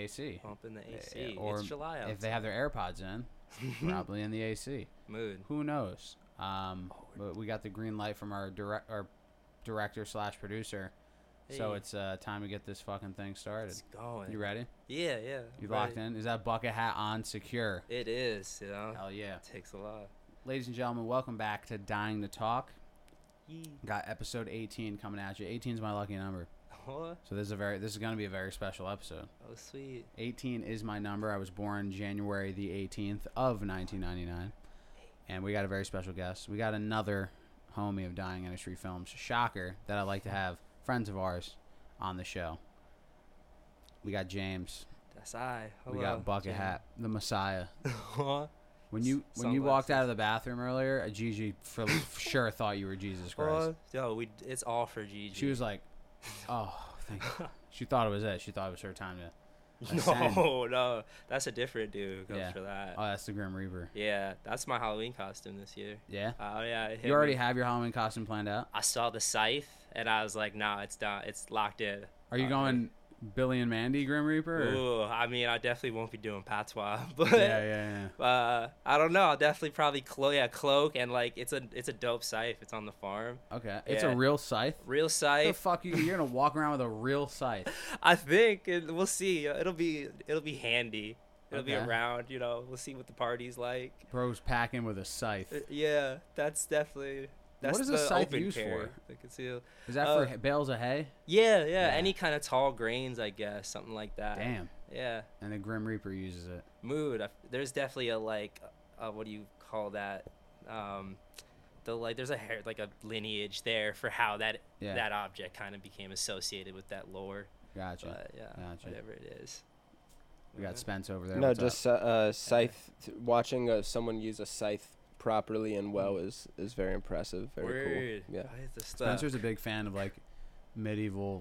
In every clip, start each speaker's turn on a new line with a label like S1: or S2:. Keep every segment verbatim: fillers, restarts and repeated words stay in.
S1: C.
S2: Pump in the A C.
S1: Uh, or
S2: it's July outside.
S1: if they have their AirPods in, probably in the A C.
S2: Mood.
S1: Who knows? Um,
S2: Oh,
S1: but we got the green light from our direct our director slash producer. So
S2: Hey.
S1: it's uh, time to get this fucking thing started.
S2: It's going.
S1: You ready?
S2: Yeah, yeah.
S1: You
S2: I'm
S1: locked
S2: ready.
S1: in? Is that bucket hat on secure?
S2: It is, you know.
S1: Hell yeah.
S2: It takes a lot.
S1: Ladies and gentlemen, welcome back to Dying to Talk.
S2: Yee.
S1: Got episode eighteen coming at you. eighteen is my lucky number.
S2: What?
S1: So this is a very this is going to be a very special episode.
S2: Oh, sweet.
S1: eighteen is my number. I was born January the eighteenth of nineteen ninety-nine. And we got a very special guest. We got another homie of Dying Industry Films, Shocker, that I like to have, friends of ours, on the show. We got James.
S2: That's I. Hello.
S1: We got Bucket
S2: Jim.
S1: Hat, the Messiah.
S2: What?
S1: When you when you walked
S2: Sunglasses.
S1: out of the bathroom earlier, uh, Gigi for sure thought you were Jesus Christ.
S2: What? Yo, we. It's all for Gigi.
S1: She was like, "Oh, thank you." She thought it was it. She thought it was her time to. ascend.
S2: No, no. That's a different dude who goes
S1: Yeah.
S2: for that.
S1: Oh, that's the Grim Reaper.
S2: Yeah, that's my Halloween costume this year.
S1: Yeah.
S2: Oh yeah. it hit
S1: You already
S2: me.
S1: have your Halloween costume planned out.
S2: I saw the scythe and I was like, nah, it's done. It's locked in.
S1: Are you
S2: Uh,
S1: going Billy and Mandy Grim Reaper? Or?
S2: Ooh, I mean, I definitely won't be doing patois, but
S1: Yeah, yeah, yeah.
S2: uh, I don't know. I'll definitely probably clo- yeah, cloak and like it's a it's a dope scythe. It's on the farm.
S1: Okay, it's
S2: Yeah.
S1: a real scythe.
S2: Real
S1: What the
S2: scythe.
S1: fuck you? You're gonna walk around with a real scythe?
S2: I think it, we'll see. It'll be it'll be handy. It'll be
S1: Okay.
S2: around. You know, we'll see what the party's like.
S1: Bro's packing with a scythe.
S2: Uh, yeah, that's definitely. That's
S1: What is
S2: the
S1: a scythe
S2: open
S1: used
S2: carry.
S1: for?
S2: The conceal.
S1: Is that
S2: uh,
S1: for hay- bales of hay?
S2: Yeah, yeah,
S1: Yeah.
S2: Any kind of tall grains, I guess, something like that.
S1: Damn.
S2: Yeah.
S1: And the Grim Reaper uses it.
S2: Mood. I- There's definitely a like, uh, what do you call that? Um, the like, there's a hair like a lineage there for how that
S1: Yeah.
S2: that object kind of became associated with that lore.
S1: Gotcha.
S2: But yeah,
S1: Gotcha.
S2: whatever it is.
S1: We got Spence over there.
S3: No,
S1: What's up?
S3: just uh, uh, scythe. T- watching uh, someone use a scythe properly and well is, is very impressive. Very
S2: Word.
S3: cool. Yeah.
S2: Right, the stuff.
S1: Spencer's a big fan of like medieval,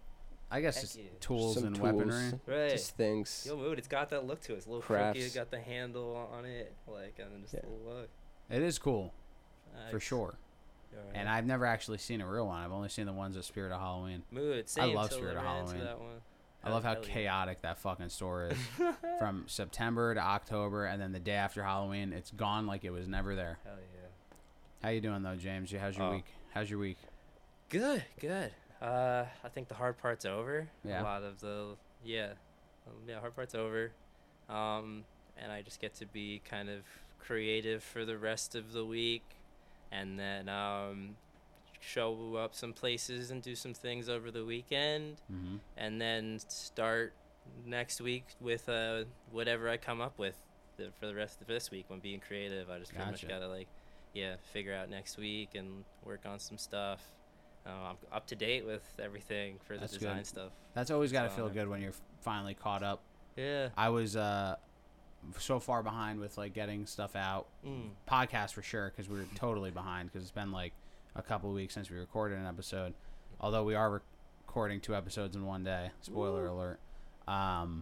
S1: I guess,
S2: Heck
S1: just
S2: yeah.
S1: tools
S3: Some
S1: and
S3: tools.
S1: weaponry.
S2: Right.
S3: Just things.
S2: Yo, mood. It's got that look to it. It's a little
S3: Crafts.
S2: crooked. Got the handle on it, like, and just
S3: Yeah.
S2: a little look.
S1: It is cool for
S2: Nice.
S1: sure.
S2: You're
S1: And
S2: right.
S1: I've never actually seen a real one. I've only seen the ones at Spirit of Halloween.
S2: Mood. Same
S1: love
S2: till
S1: Spirit
S2: I
S1: of
S2: ran into
S1: Halloween.
S2: That one.
S1: I love how
S2: Hell yeah.
S1: chaotic that fucking store is. From September to October, and then the day after Halloween, it's gone like it was never there.
S2: Hell yeah.
S1: How you doing though, James? You- How's your
S2: Oh.
S1: week? How's your week?
S2: Good, good. Uh, I think the hard part's over.
S1: Yeah.
S2: A lot of the yeah, um, yeah, hard part's over. Um, and I just get to be kind of creative for the rest of the week, and then um, show up some places and do some things over the weekend,
S1: Mm-hmm.
S2: and then start next week with uh whatever I come up with the, for the rest of this week. When being creative, I just pretty
S1: Gotcha.
S2: much gotta like yeah figure out next week and work on some stuff. Uh, I'm up to date with everything for the
S1: That's
S2: design
S1: good.
S2: stuff.
S1: That's always got to
S2: So-
S1: feel good when you're finally caught up.
S2: Yeah.
S1: I was uh, so far behind with like getting stuff out,
S2: Mm.
S1: podcast for sure, because we were totally behind because it's been like a couple of weeks since we recorded an episode. Although we are recording two episodes in one day. Spoiler alert. Um,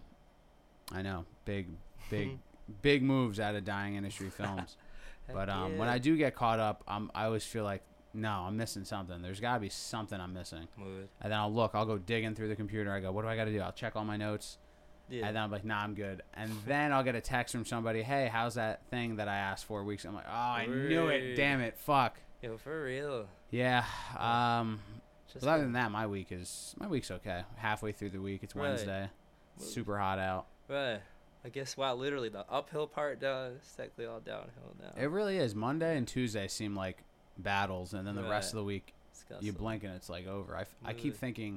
S1: I know, big, big, big moves out of Dying Industry Films.
S2: Heck
S1: But um, when
S2: yeah.
S1: I do get caught up, I'm, I always feel like, no, I'm missing something. There's got to be something I'm missing.
S2: Mood.
S1: And then I'll look, I'll go digging through the computer. I go, what do I got to do? I'll check all my notes.
S2: Yeah.
S1: And then I'm like, nah, I'm good. And then I'll get a text from somebody, hey, how's that thing that I asked for weeks? I'm like, oh, I knew it.
S2: Word.
S1: Damn it. Fuck.
S2: Yo, for real.
S1: Yeah. Um,
S2: Just
S1: but other
S2: go-
S1: than that, my week is, my week's okay. Halfway through the week, it's
S2: Right.
S1: Wednesday. It's super hot out.
S2: Right. I guess wow, literally the uphill part does technically all downhill now.
S1: It really is. Monday and Tuesday seem like battles. And then the rest of
S2: Right.
S1: the week,
S2: It's got
S1: you
S2: some-
S1: blink and it's like over. I, f- I keep
S2: Really?
S1: thinking,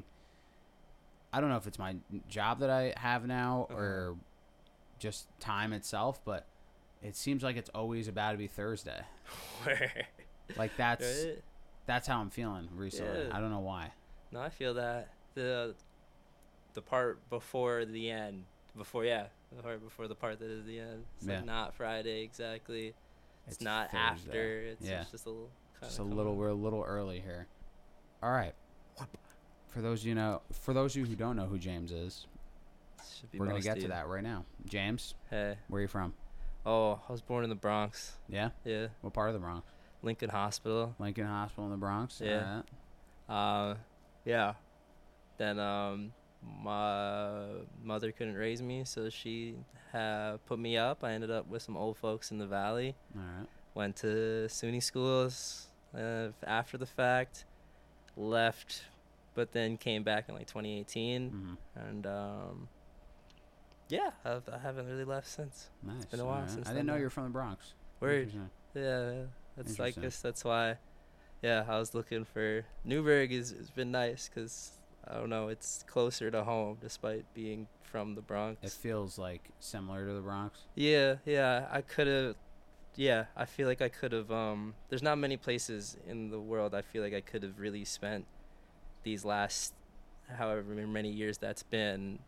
S1: I don't know if it's my job that I have now
S2: Uh-huh.
S1: or just time itself, but it seems like it's always about to be Thursday.
S2: Word.
S1: Like that's
S2: Right?
S1: that's how I'm feeling recently.
S2: Yeah.
S1: I don't know why.
S2: No, I feel that the the part before the end, before yeah, the part before the part that is the end. It's
S1: Yeah.
S2: like not Friday exactly. It's,
S1: It's
S2: not
S1: Thursday.
S2: after. It's,
S1: Yeah.
S2: it's just a little.
S1: Just a little we're a little early here. All right. For those you know, for those of you who don't know who James is,
S2: Should be
S1: we're gonna
S2: most
S1: get
S2: of
S1: to
S2: you.
S1: that right now. James,
S2: Hey.
S1: where are you from?
S2: Oh, I was born in the Bronx.
S1: Yeah.
S2: Yeah.
S1: What part of the Bronx?
S2: Lincoln Hospital.
S1: Lincoln Hospital in the Bronx.
S2: Yeah.
S1: All right.
S2: Uh, yeah. Then um, my mother couldn't raise me, so she uh, put me up. I ended up with some old folks in the valley.
S1: All right.
S2: Went to SUNY schools uh, after the fact. Left, but then came back in like twenty eighteen,
S1: Mm-hmm.
S2: and um, yeah, I've, I haven't really left since.
S1: Nice.
S2: been a
S1: All
S2: while
S1: right.
S2: since
S1: I didn't
S2: then,
S1: know
S2: though.
S1: you were from the Bronx.
S2: Word.
S1: Interesting.
S2: Yeah, that's I
S1: Interesting.
S2: guess that's why. Yeah, I was looking for Newburgh. Is has been nice because I don't know, it's closer to home despite being from the Bronx.
S1: It feels like similar to the Bronx.
S2: Yeah, yeah, I could have. Yeah, I feel like I could have. Um, there's not many places in the world I feel like I could have really spent these last, however many years that's been,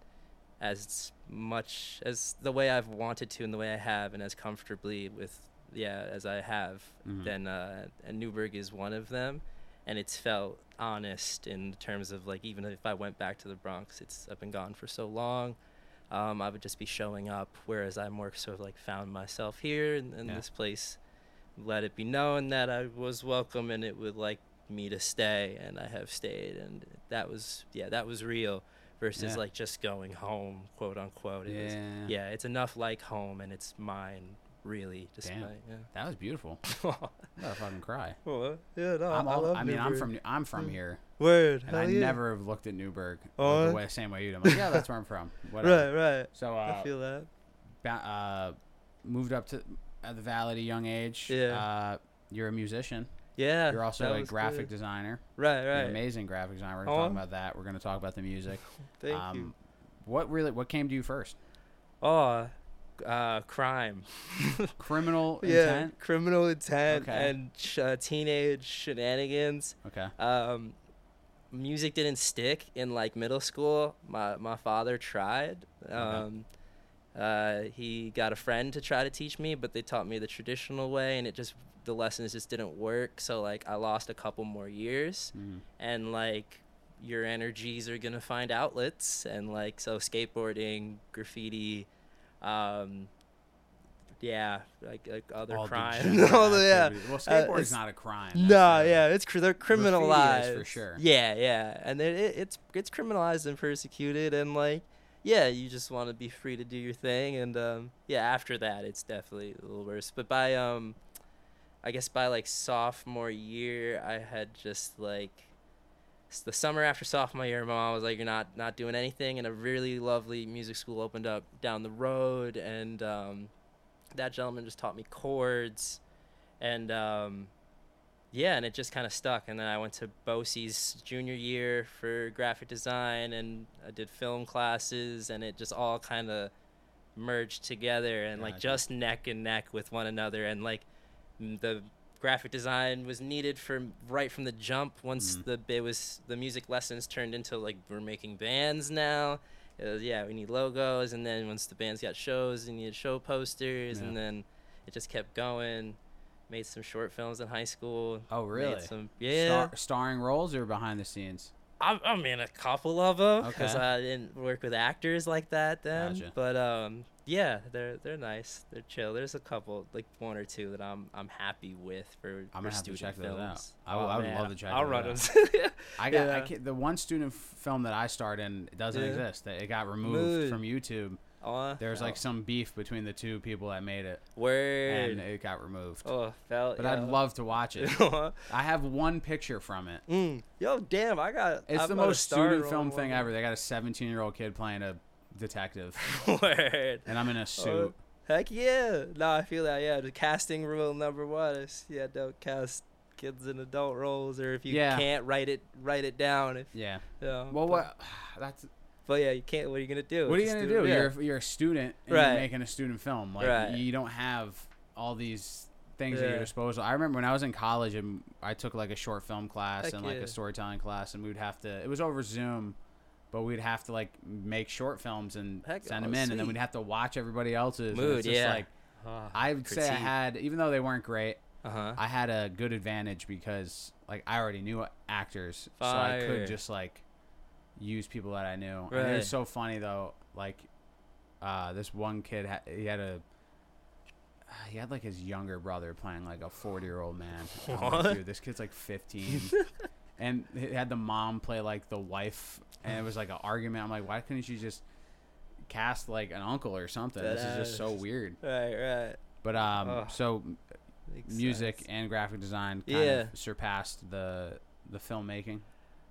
S2: as much as the way I've wanted to and the way I have, and as comfortably with, yeah, as I have.
S1: Mhm.
S2: Then uh, and Newburgh is one of them, and it's felt honest in terms of like even if I went back to the Bronx, it's I've been gone for so long. Um, I would just be showing up, whereas I more sort of like found myself here in, in
S1: Yeah.
S2: this place. Let it be known that I was welcome and it would like me to stay, and I have stayed, and that was yeah that was real versus
S1: Yeah.
S2: like just going home, quote unquote. It was,
S1: Yeah.
S2: yeah, it's enough like home, and it's mine really. Despite
S1: Damn. That was beautiful.
S2: yeah.
S1: I'm gonna fucking cry.
S2: Well, yeah, no,
S1: I'm,
S2: I
S1: all-
S2: love
S1: I mean, I'm
S2: Newburgh.
S1: from New- I'm from
S2: Mm.
S1: here,
S2: Word.
S1: and
S2: hell
S1: I
S2: yeah.
S1: never have looked at Newburgh
S2: Oh,
S1: the
S2: yeah?
S1: way same way you do. I'm like, yeah, that's where I'm from. Whatever.
S2: Right, right.
S1: So
S2: I
S1: uh,
S2: feel that.
S1: ba- uh, moved up to uh, the Valley at a young age.
S2: Yeah.
S1: Uh, you're a musician.
S2: Yeah.
S1: You're also
S2: that
S1: a
S2: was
S1: graphic
S2: good.
S1: designer.
S2: Right,
S1: You're an
S2: right.
S1: amazing graphic designer. We're gonna
S2: Oh.
S1: talk about that. We're gonna talk about the music.
S2: Thank
S1: um,
S2: you.
S1: What really? What came to you first?
S2: Oh, uh, crime.
S1: Criminal
S2: Yeah,
S1: intent.
S2: criminal intent
S1: Okay.
S2: and sh- uh, teenage shenanigans.
S1: Okay.
S2: Um, music didn't stick in like middle school. My my father tried. Um, uh, he got a friend to try to teach me, but they taught me the traditional way, and it just the lessons just didn't work. So like I lost a couple more years,
S1: Mm.
S2: and like your energies are gonna find outlets, and like so skateboarding, graffiti, um, yeah, like, like other
S1: All
S2: crime,
S1: degenerate
S2: all the yeah.
S1: activity. Well,
S2: Uh,
S1: skateboarding's
S2: it's-
S1: not a crime.
S2: No,
S1: That's, uh,
S2: yeah, it's cr- they're
S1: Graffiti is
S2: criminalized
S1: for sure.
S2: Yeah, yeah, and it, it, it's it's criminalized and persecuted, and like, yeah, you just want to be free to do your thing, and um, yeah, after that, it's definitely a little worse. But by um, I guess by like sophomore year, I had just like s- the summer after sophomore year, my mom was like, "You're not not doing anything," and a really lovely music school opened up down the road, and um, that gentleman just taught me chords, and um, yeah, and it just kind of stuck. And then I went to BOCES junior year for graphic design, and I did film classes, and it just all kind of merged together, and like
S1: Gotcha.
S2: just neck and neck with one another, and like m- the graphic design was needed for right from the jump. Once
S1: Mhm.
S2: the it was the music lessons turned into like we're making bands now. It was, yeah, we need logos, and then once the bands got shows, we needed show posters,
S1: Yeah.
S2: and then it just kept going. Made some short films in high school.
S1: Oh, really?
S2: Made some, yeah.
S1: Star- starring roles or behind the scenes?
S2: I, I mean, a couple of them because
S1: Okay.
S2: I didn't work with actors like that then.
S1: Gotcha.
S2: But um, yeah, they're they're nice. They're chill. There's a couple, like one or two that I'm I'm happy with for,
S1: I'm
S2: for
S1: gonna have to
S2: student
S1: check those
S2: films.
S1: out. I would- I would love to check
S2: I'll
S1: those
S2: run
S1: out.
S2: them.
S1: I got I
S2: Yeah.
S1: ca- the one student f- film that I starred in. It doesn't
S2: Yeah.
S1: exist. That it got removed
S2: Mood.
S1: from YouTube.
S2: Oh,
S1: There's
S2: oh.
S1: like some beef between the two people that made it,
S2: word.
S1: and it got removed.
S2: Oh, felt.
S1: But
S2: yeah.
S1: I'd love to watch it. I have one picture from it.
S2: mm. Yo, damn! I got.
S1: It's
S2: I'm
S1: the
S2: about to
S1: most
S2: start
S1: student
S2: on
S1: film
S2: one.
S1: thing ever. They got a seventeen year old kid playing a detective,
S2: Word.
S1: and I'm in a suit.
S2: Heck yeah. No, I feel that, yeah. The casting rule number one is, yeah, don't cast kids in adult roles, or if you
S1: Yeah.
S2: can't, write it write it down. If
S1: Yeah.
S2: you know,
S1: Well,
S2: but,
S1: what? That's
S2: But yeah, you can't. What are you gonna do?
S1: what are
S2: It's
S1: you
S2: a
S1: gonna
S2: student-
S1: do?
S2: yeah.
S1: You're you're a student and
S2: Right.
S1: you're making a student film. Like
S2: Right.
S1: you don't have all these things at your
S2: Yeah.
S1: disposal. I remember when I was in college and I took like a short film class
S2: Heck
S1: and like
S2: yeah.
S1: a storytelling class, and we'd have to. It was over Zoom, but we'd have to like make short films and
S2: Heck,
S1: send
S2: oh,
S1: them in, and then
S2: sweet.
S1: we'd have to watch everybody else's. and
S2: Mood,
S1: it's just
S2: yeah.
S1: Like I would say I had, even though they weren't great,
S2: Uh huh.
S1: I had a good advantage because like I already knew actors, so I
S2: Fire.
S1: could just like use people that I knew. And it
S2: Right.
S1: was so funny though. Like uh, this one kid, ha- he had a he had like his younger brother playing like a forty year old man. I'm like,
S2: What?
S1: dude, this kid's like fifteen, and it had the mom play like the wife, and it was like an argument. I'm like, why couldn't you just cast like an uncle or something? This is just so weird.
S2: Right, right.
S1: But um,
S2: Oh,
S1: so
S2: makes
S1: music
S2: sense.
S1: and graphic design kind
S2: Yeah.
S1: of surpassed the the filmmaking.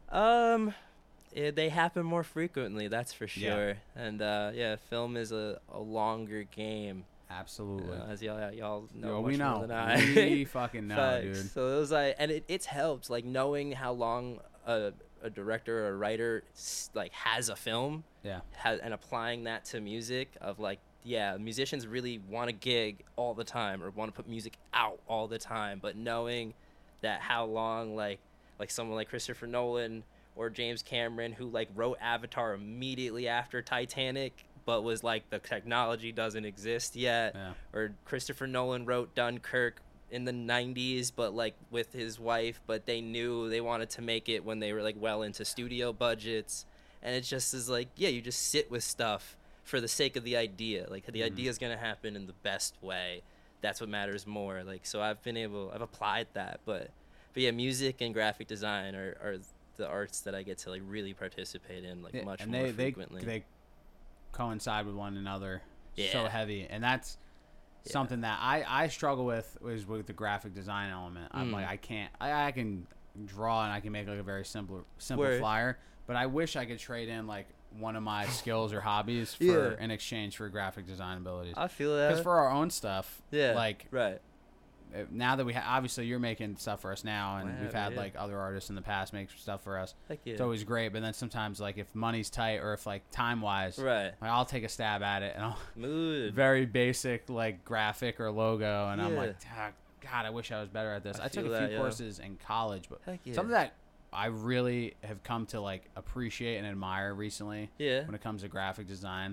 S2: Um, eh, they happen more frequently, that's for
S1: Yeah.
S2: sure. And uh, yeah, film is a, a longer game.
S1: Absolutely.
S2: Uh, as y'all y'all know
S1: Yo,
S2: much
S1: we know.
S2: more than I.
S1: We fucking know,
S2: Facts.
S1: dude.
S2: So it was like, and it, it's helped like knowing how long a, a director or a writer s- like has a film,
S1: Yeah.
S2: has, and applying that to music of like, yeah, musicians really want to gig all the time or want to put music out all the time, but knowing that how long like like someone like Christopher Nolan or James Cameron who like wrote Avatar immediately after Titanic, but was like the technology doesn't exist yet.
S1: Yeah.
S2: Or Christopher Nolan wrote Dunkirk in the nineties, but like with his wife, but they knew they wanted to make it when they were like well into studio budgets. And it just is like, yeah, you just sit with stuff for the sake of the idea. Like the
S1: Mhm.
S2: idea is going to happen in the best way. That's what matters more. Like, so I've been able, I've applied that, but, but yeah, music and graphic design are, are the arts that I get to like really participate in like
S1: Yeah,
S2: much
S1: and
S2: more
S1: they,
S2: frequently.
S1: They, they coincide with one another so
S2: Yeah.
S1: heavy, and that's
S2: Yeah.
S1: something that I, I struggle with is with the graphic design element. I'm
S2: Mm.
S1: like, I can't, I, I can draw and I can make like a very simple simple
S2: Word.
S1: flyer, but I wish I could trade in like one of my skills or hobbies for
S2: Yeah.
S1: in exchange for graphic design abilities.
S2: I feel that.
S1: Because for our own stuff,
S2: yeah.
S1: like
S2: right.
S1: uh, now that we ha- obviously you're making stuff for us now, and
S2: Wow,
S1: we've had
S2: yeah.
S1: like other artists in the past make stuff for us.
S2: Heck yeah.
S1: It's always great, but then sometimes like if money's tight or if like time wise,
S2: right.
S1: like, I'll take a stab at it and I'll
S2: Mood.
S1: very basic like graphic or logo, and I'm
S2: Yeah.
S1: like, "Ah, God, I wish I was better at this.
S2: I
S1: I, took
S2: feel
S1: a
S2: that,
S1: few
S2: yeah.
S1: courses in college, but
S2: Heck yeah.
S1: something that I really have come to like appreciate and admire recently
S2: yeah.
S1: when it comes to graphic design.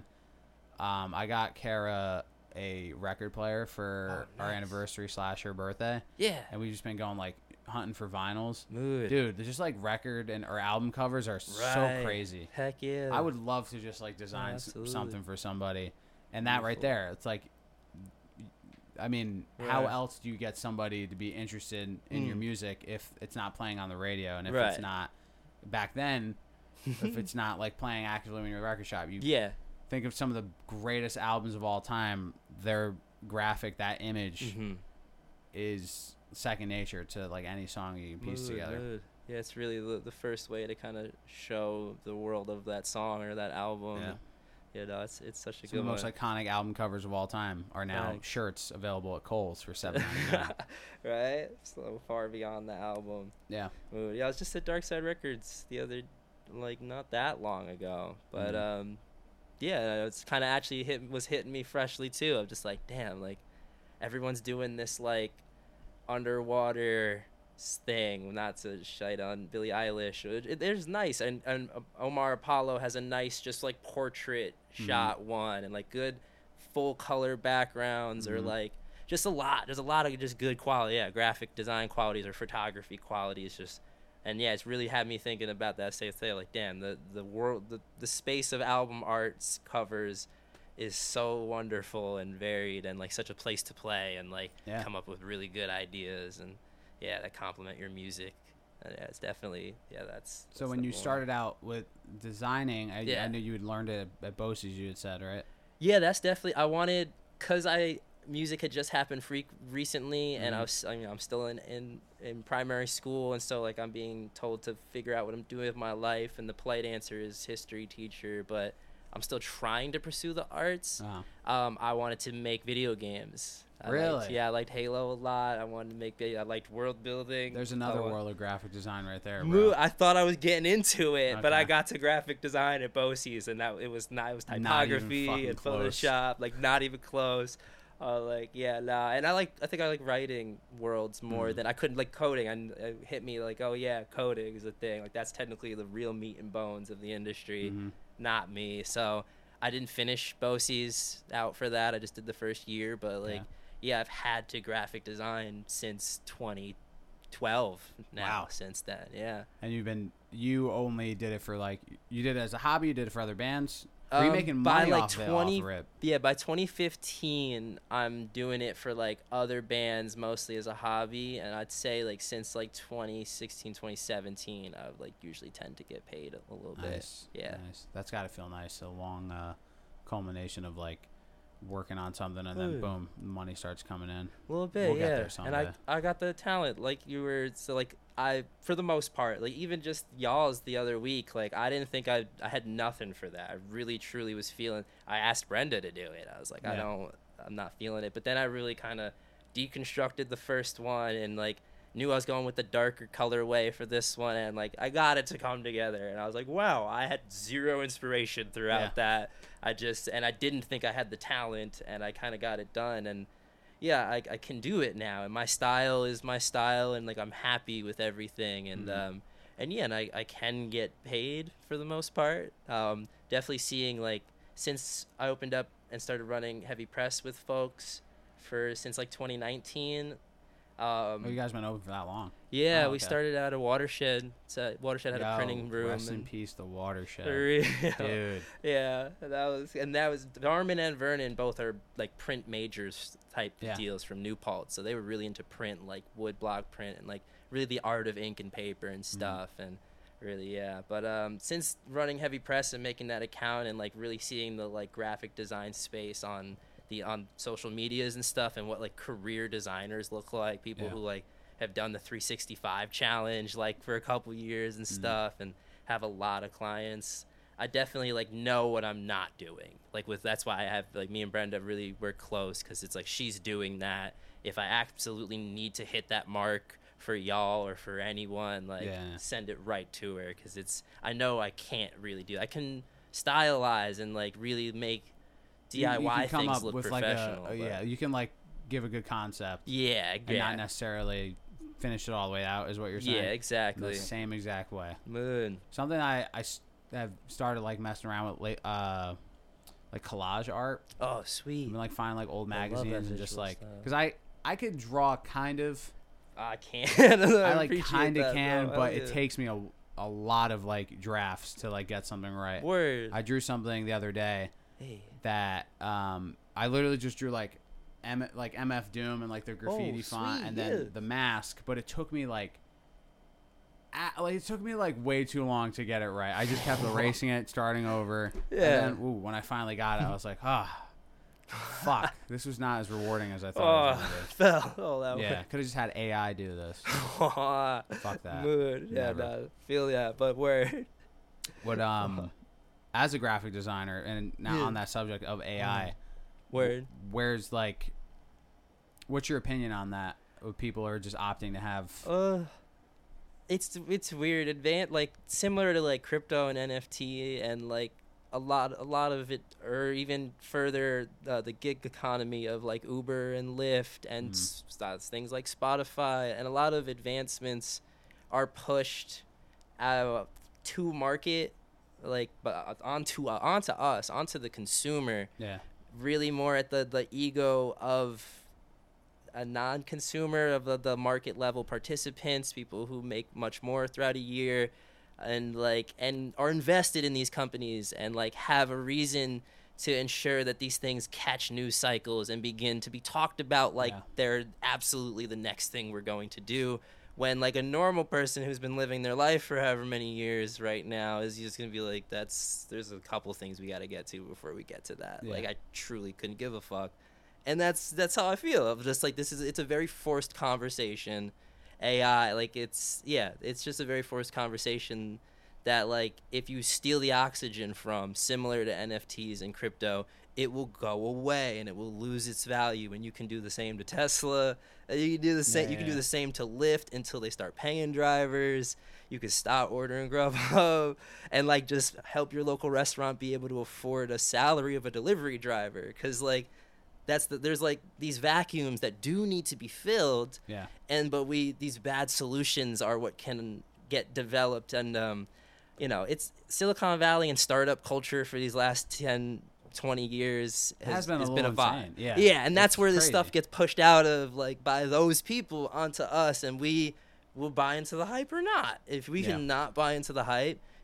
S1: Um, I got Kara a record player for
S2: Oh,
S1: our
S2: nice.
S1: anniversary slash her birthday,
S2: Yeah.
S1: and we've just been going like hunting for vinyls.
S2: Mood.
S1: Dude, there's just like record and or album covers are so
S2: Right.
S1: crazy.
S2: Heck yeah.
S1: I would love to just like design s-
S2: Absolutely.
S1: something for somebody, and that right
S2: Beautiful.
S1: there, it's like, I mean, how
S2: Right.
S1: else do you get somebody to be interested in your
S2: Mm.
S1: music if it's not playing on the radio, and if
S2: Right.
S1: it's not back then, if it's not like playing actively when you're at a record shop? You
S2: Yeah.
S1: think of some of the greatest albums of all time. Their graphic, that image,
S2: Mm-hmm.
S1: is second nature to like any song you can piece
S2: Mood,
S1: together.
S2: mood. Yeah, it's really the, the first way to kind of show the world of that song or that album.
S1: Yeah.
S2: Yeah, no, it's it's such a
S1: Some of
S2: good
S1: the most
S2: one.
S1: iconic album covers of all time are now
S2: Thanks.
S1: shirts available at Kohl's for seven ninety-nine.
S2: Right? So far beyond the album.
S1: Yeah.
S2: Mood. Yeah, I was just at Dark Side Records the other, like, not that long ago. But,
S1: Mhm.
S2: um, yeah, it's kind of actually hit was hitting me freshly, too. I'm just like, damn, like, everyone's doing this, like, underwater s- thing. Not to shite on Billie Eilish. It, it, there's nice. And, and uh, Omar Apollo has a nice, just, like, portrait
S1: Mhm.
S2: shot one. And, like, good full color backgrounds or,
S1: Mhm.
S2: like, just a lot. There's a lot of just good quality. Yeah, graphic design qualities or photography qualities. Just and yeah, it's really had me thinking about that same thing. Like, damn, the the world, the the space of album arts covers is so wonderful and varied, and like such a place to play and like
S1: Yeah.
S2: come up with really good ideas and yeah, that complement your music. Uh, yeah, it's definitely yeah. That's,
S1: So
S2: that's
S1: when you
S2: number one.
S1: started out with designing, I,
S2: Yeah.
S1: I knew you had learned it at, at Bosie's, you had said, right?
S2: Yeah, that's definitely. I wanted because I music had just happened free recently, and I
S1: Mhm.
S2: was. I mean, I'm still in, in in primary school, and so like I'm being told to figure out what I'm doing with my life, and the polite answer is history teacher, but I'm still trying to pursue the arts.
S1: Uh-huh.
S2: Um, I wanted to make video games. I
S1: Really?
S2: Liked, yeah, I liked Halo a lot. I wanted to make video. I liked world building.
S1: There's
S2: I
S1: another
S2: wa-
S1: world of graphic design right there,
S2: Moo-
S1: bro.
S2: I thought I was getting into it, but I
S1: Okay.
S2: got to graphic design at Bosie's, and that it was not. It was
S1: Not even
S2: typography
S1: fucking
S2: and
S1: close.
S2: Photoshop, like not even close. Uh, like yeah, nah. And I like. I think I like writing worlds more
S1: Mhm.
S2: than I couldn't like coding. And it hit me like, oh yeah, coding is a thing. Like that's technically the real meat and bones of the industry,
S1: Mhm.
S2: not me. So I didn't finish Bosie's out for that. I just did the first year, but like.
S1: Yeah.
S2: Yeah, I've had to graphic design since twenty twelve now.
S1: Wow.
S2: Since then, yeah.
S1: And you've been, you only did it for like, you did it as a hobby, you did it for other bands? Were you
S2: Um,
S1: making
S2: by
S1: money
S2: like
S1: off of it,
S2: twenty,
S1: off rip?
S2: yeah, by twenty fifteen, I'm doing it for like other bands, mostly as a hobby, and I'd say like since like twenty sixteen, twenty seventeen, I would like usually tend to get paid a, a little
S1: Nice.
S2: bit. Yeah.
S1: Nice. That's got to feel nice. A long uh, culmination of like working on something and then
S2: Ooh.
S1: boom, money starts coming in.
S2: A little bit,
S1: We'll get
S2: yeah.
S1: there
S2: And
S1: someday.
S2: I I got the talent, like you were. So like I, for the most part, like even just y'all's the other week, like I didn't think I I had nothing for that. I really truly was feeling. I asked Brenda to do it. I was like, I
S1: Yeah.
S2: don't, I'm not feeling it. But then I really kind of deconstructed the first one and like knew I was going with the darker colorway for this one, and like I got it to come together. And I was like, wow, I had zero inspiration throughout
S1: Yeah.
S2: that. I just and I didn't think I had the talent, and I kind of got it done. And yeah, I, I can do it now, and my style is my style, and like I'm happy with everything, and
S1: Mhm.
S2: um and yeah, and I, I can get paid for the most part. Um, definitely seeing like since I opened up and started running heavy press with folks for since like twenty nineteen. Um,
S1: Oh, you guys been open for that long?
S2: yeah,
S1: Oh,
S2: we
S1: okay.
S2: started at a Watershed. It's a, Watershed had a
S1: Yo,
S2: printing room.
S1: Rest in
S2: and
S1: peace, the Watershed.
S2: for real.
S1: Dude.
S2: Yeah, that was and that was Darman and Vernon both are like print majors type
S1: Yeah.
S2: deals from New Paltz, so they were really into print, like wood block print and like really the art of ink and paper and stuff, and really yeah. But um, since running heavy press and making that account and like really seeing the like graphic design space on the on social medias and stuff, and what like career designers look like, people
S1: Yeah.
S2: who like have done the three sixty-five challenge like for a couple years and
S1: Mhm.
S2: stuff, and have a lot of clients. I definitely like know what I'm not doing. Like with that's why I have like me and Brenda really work close, because it's like she's doing that. If I absolutely need to hit that mark for y'all or for anyone, like
S1: Yeah.
S2: send it right to her, because it's I know I can't really do. I can stylize and like really make D I Y
S1: you, you can come
S2: things
S1: up
S2: look
S1: with like
S2: professional.
S1: a,
S2: but-
S1: yeah, you can like give a good concept
S2: yeah,
S1: and
S2: yeah,
S1: not necessarily finish it all the way out is what you're saying.
S2: yeah,
S1: In
S2: exactly.
S1: the same exact way.
S2: Moon.
S1: Something I, I s- have started like messing around with late, uh, like collage art.
S2: Oh,
S1: I've
S2: sweet.
S1: been like finding like old
S2: I love that
S1: magazines and just
S2: visual
S1: like
S2: stuff.
S1: because I I could draw kind of
S2: I can't.
S1: I like
S2: appreciate
S1: kind of
S2: that,
S1: can,
S2: bro.
S1: but
S2: Hell
S1: it
S2: yeah.
S1: takes me a a lot of like drafts to like get something right.
S2: Word.
S1: I drew something the other day
S2: hey.
S1: that um I literally just drew like M like M F Doom and like the graffiti
S2: Oh,
S1: font
S2: sweet,
S1: and then
S2: yeah.
S1: the mask, but it took me like a like it took me like way too long to get it right. I just kept erasing it, starting over.
S2: Yeah.
S1: And then ooh, when I finally got it, I was like, ah, fuck, this was not as rewarding as I thought
S2: Oh,
S1: it was gonna
S2: fell. Oh, that
S1: be. Yeah, could have just had A I do this.
S2: way.
S1: Fuck that.
S2: Mood. Yeah,
S1: Never.
S2: nah, feel yeah, but word.
S1: What um, as a graphic designer, and now
S2: Yeah.
S1: on that subject of A I,
S2: Word.
S1: where's like, what's your opinion on that? Of people are just opting to have.
S2: Uh, it's it's weird. Advanced, like similar to like crypto and N F T, and like a lot a lot of it, or even further, uh, the gig economy of like Uber and Lyft and
S1: Mhm.
S2: s- s- things like Spotify, and a lot of advancements are pushed uh, to market, like but onto uh, onto us, onto the consumer.
S1: Yeah.
S2: Really more at the, the ego of a non-consumer, of the, the market level participants, people who make much more throughout a year, and like and are invested in these companies and like have a reason to ensure that these things catch news cycles and begin to be talked about like
S1: Yeah.
S2: they're absolutely the next thing we're going to do, when like a normal person who's been living their life for however many years right now is just gonna be like, that's there's a couple things we got to get to before we get to that.
S1: Yeah.
S2: Like I truly couldn't give a fuck, and that's that's how I feel. Of just like this is it's a very forced conversation. A I, like it's yeah, it's just a very forced conversation that like if you steal the oxygen from, similar to N F Ts and crypto, it will go away and it will lose its value. And you can do the same to Tesla. and You can do the same.
S1: Yeah,
S2: you can
S1: yeah.
S2: do the same to Lyft until they start paying drivers. You can stop ordering Grubhub and like just help your local restaurant be able to afford a salary of a delivery driver. Because like that's the, there's like these vacuums that do need to be filled,
S1: Yeah.
S2: and but we these bad solutions are what can get developed. And um, you know, it's Silicon Valley and startup culture for these last ten, twenty years
S1: It has been a
S2: has
S1: little
S2: been a vibe.
S1: insane. Yeah.
S2: Yeah, and that's
S1: It's
S2: where this
S1: crazy.
S2: stuff gets pushed out of, like by those people onto us, and we will buy into the hype or not. If we
S1: Yeah.
S2: cannot buy into the hype,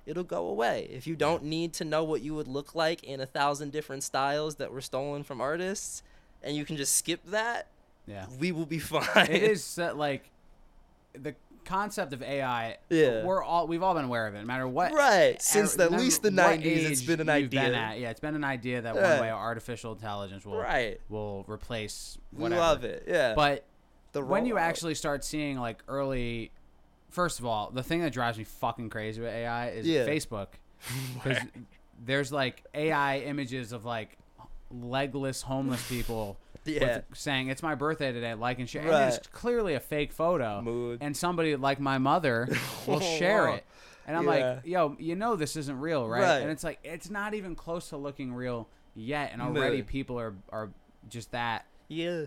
S2: it'll go away. If you don't need to know what you would look like in a thousand different styles that were stolen from artists, and you can just skip that,
S1: Yeah.
S2: we will be fine.
S1: It is uh, like the concept of A I.
S2: Yeah.
S1: We're all we've all been aware of it, no matter what.
S2: Right. Since
S1: er-
S2: at
S1: no
S2: least the
S1: matter what
S2: nineties, it's
S1: age
S2: been an
S1: you've
S2: idea.
S1: Been at. Yeah, it's been an idea that
S2: Yeah.
S1: one way artificial intelligence will
S2: Right.
S1: will replace
S2: We
S1: whatever.
S2: love it. Yeah.
S1: But
S2: the
S1: when you
S2: rollout.
S1: actually start seeing like early, first of all, the thing that drives me fucking crazy with A I is
S2: Yeah.
S1: Facebook, because there's like A I images of like legless homeless people
S2: Yeah.
S1: with, saying it's my birthday today, like and share, and
S2: Right.
S1: it's clearly a fake photo,
S2: Mood.
S1: and somebody like my mother will
S2: Oh,
S1: share
S2: wow.
S1: it, and I'm
S2: Yeah.
S1: like, yo, you know this isn't real, right?
S2: Right.
S1: And it's like it's not even close to looking real yet, and already
S2: Mood.
S1: people are are just that
S2: Yeah.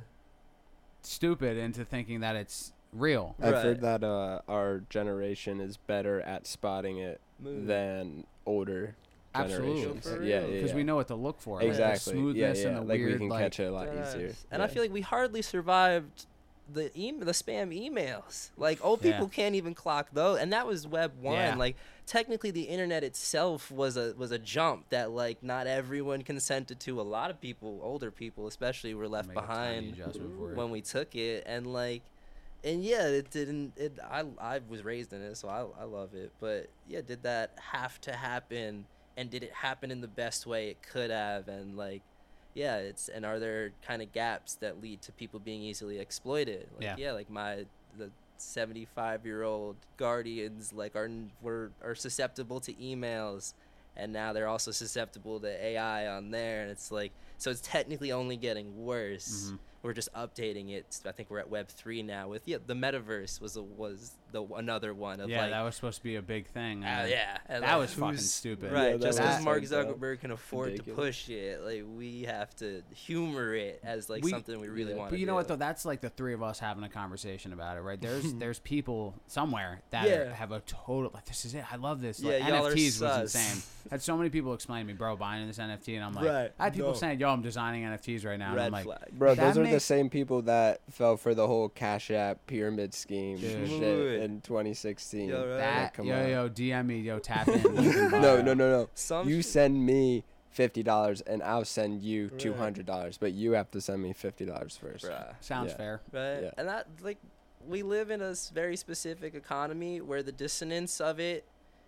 S1: stupid into thinking that it's real.
S3: I've
S2: Right.
S3: heard that uh, our generation is better at spotting it
S2: Mood.
S3: than older
S1: Absolutely.
S3: generations.
S2: For
S3: Yeah,
S2: real.
S3: yeah,
S1: Because
S3: yeah.
S1: we know what to look for. like, the
S3: Exactly.
S1: smoothness
S3: yeah, yeah.
S1: and the
S3: like
S1: weird,
S3: we can
S1: like,
S3: catch it a lot
S2: Yes.
S3: easier.
S2: And
S3: yeah.
S2: I feel like we hardly survived the e- the spam emails. Like old
S1: Yeah.
S2: people can't even clock those, and that was web one.
S1: Yeah.
S2: Like technically, the internet itself was a was a jump that like not everyone consented to. A lot of people, older people especially, were left
S1: make a tiny
S2: behind
S1: adjustment for it.
S2: when we took it, and like. And yeah, it didn't. It I I was raised in it, so I I love it. But yeah, did that have to happen? And did it happen in the best way it could have? And like, yeah, it's and are there kind of gaps that lead to people being easily exploited? Like,
S1: Yeah.
S2: yeah, like my the seventy-five year old guardians like are were are susceptible to emails, and now they're also susceptible to A I on there, and it's like so it's technically only getting worse.
S1: Mhm.
S2: We're just updating it. I think we're at Web three now. With yeah, the metaverse was a, was the another one of
S1: yeah,
S2: like
S1: that was supposed to be a big thing.
S2: uh,
S1: and
S2: yeah, and,
S1: that
S2: like,
S1: was fucking
S2: who's-
S1: stupid.
S2: Right,
S3: Yeah,
S2: just
S3: that
S2: because
S1: was
S2: Mark
S3: so dumb.
S2: Zuckerberg can afford to
S3: Ridiculous.
S2: push it, like we have to humor it as like
S1: We-
S2: something we really
S3: yeah.
S2: want.
S1: But you know what though? That's like the three of us having a conversation about it, right? There's there's people somewhere that are-
S2: Yeah.
S1: have a total like this is it. I love this.
S2: Yeah,
S1: Like,
S2: y'all are
S1: N F Ts was
S2: sus.
S1: insane. Had so many people explain to me, bro, buying this N F T, and I'm like,
S2: Right,
S1: I had people
S2: no.
S1: saying, yo, I'm designing N F Ts right now. and
S2: Red
S1: I'm like,
S2: flag.
S3: Bro,
S1: That
S3: those are the
S1: makes-
S3: same people that fell for the whole Cash App pyramid scheme
S1: Dude.
S3: shit
S2: Dude.
S3: in twenty sixteen.
S2: Yo, right.
S1: that,
S3: Like, come
S1: yo,
S3: on.
S1: yo, D M me, yo, tap in. link in bio.
S3: No, no, no, no.
S2: Some
S3: You
S2: shit-
S3: send me fifty dollars and I'll send you
S2: Right.
S3: two hundred dollars, but you have to send me fifty dollars first.
S2: Bruh.
S1: Sounds
S3: Yeah.
S1: fair.
S2: Right,
S3: Yeah.
S2: and that like we live in a s- very specific economy where the dissonance of it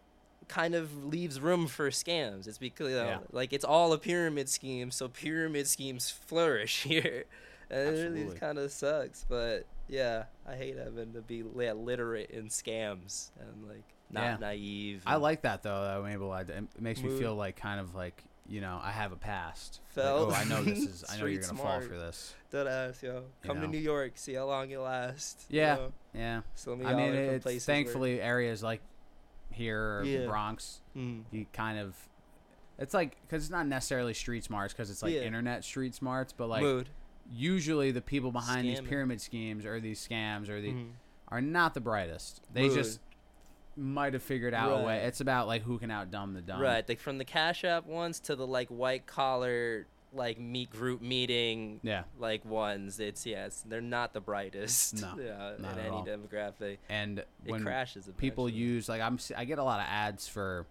S2: kind of leaves room for scams. It's because you know,
S1: Yeah.
S2: like it's all a pyramid scheme, so pyramid schemes flourish here. And it really
S1: Absolutely.
S2: kind of sucks, but yeah, I hate having to be yeah, literate in scams and like not
S1: Yeah.
S2: naive.
S1: I
S2: and
S1: like that though. That I'm able. It makes me
S2: Mood.
S1: feel like kind of like you know I have a past. Like,
S2: Felt
S1: oh, I know this is. I know you're
S2: street
S1: gonna fall
S2: smart.
S1: for this.
S2: Dead ass, yo. Come
S1: know.
S2: to New York, see how long it lasts. you
S1: Yeah.
S2: know?
S1: Yeah.
S2: Some of
S1: I
S2: y'all
S1: mean,
S2: are from
S1: it's
S2: places where-
S1: thankfully areas like here, or
S2: Yeah.
S1: Bronx,
S2: Mm.
S1: you kind of. It's like because it's not necessarily street smarts because it's like
S2: Yeah.
S1: internet street smarts, but like
S2: Mood.
S1: usually the people behind these
S2: Scamming.
S1: pyramid schemes or these scams or the
S2: Mhm.
S1: are not the brightest. They
S2: Mood.
S1: just might have figured out a way.
S2: Right.
S1: It's about like who can outdumb the dumb.
S2: Right, like from the Cash App ones to the like white collar like meet group meeting
S1: Yeah.
S2: like ones. It's yes, they're not the brightest.
S1: No,
S2: yeah,
S1: not
S2: in
S1: at
S2: any
S1: all.
S2: demographic.
S1: And
S2: It
S1: when
S2: crashes.
S1: people
S2: eventually.
S1: use like I'm s- I get a lot of ads for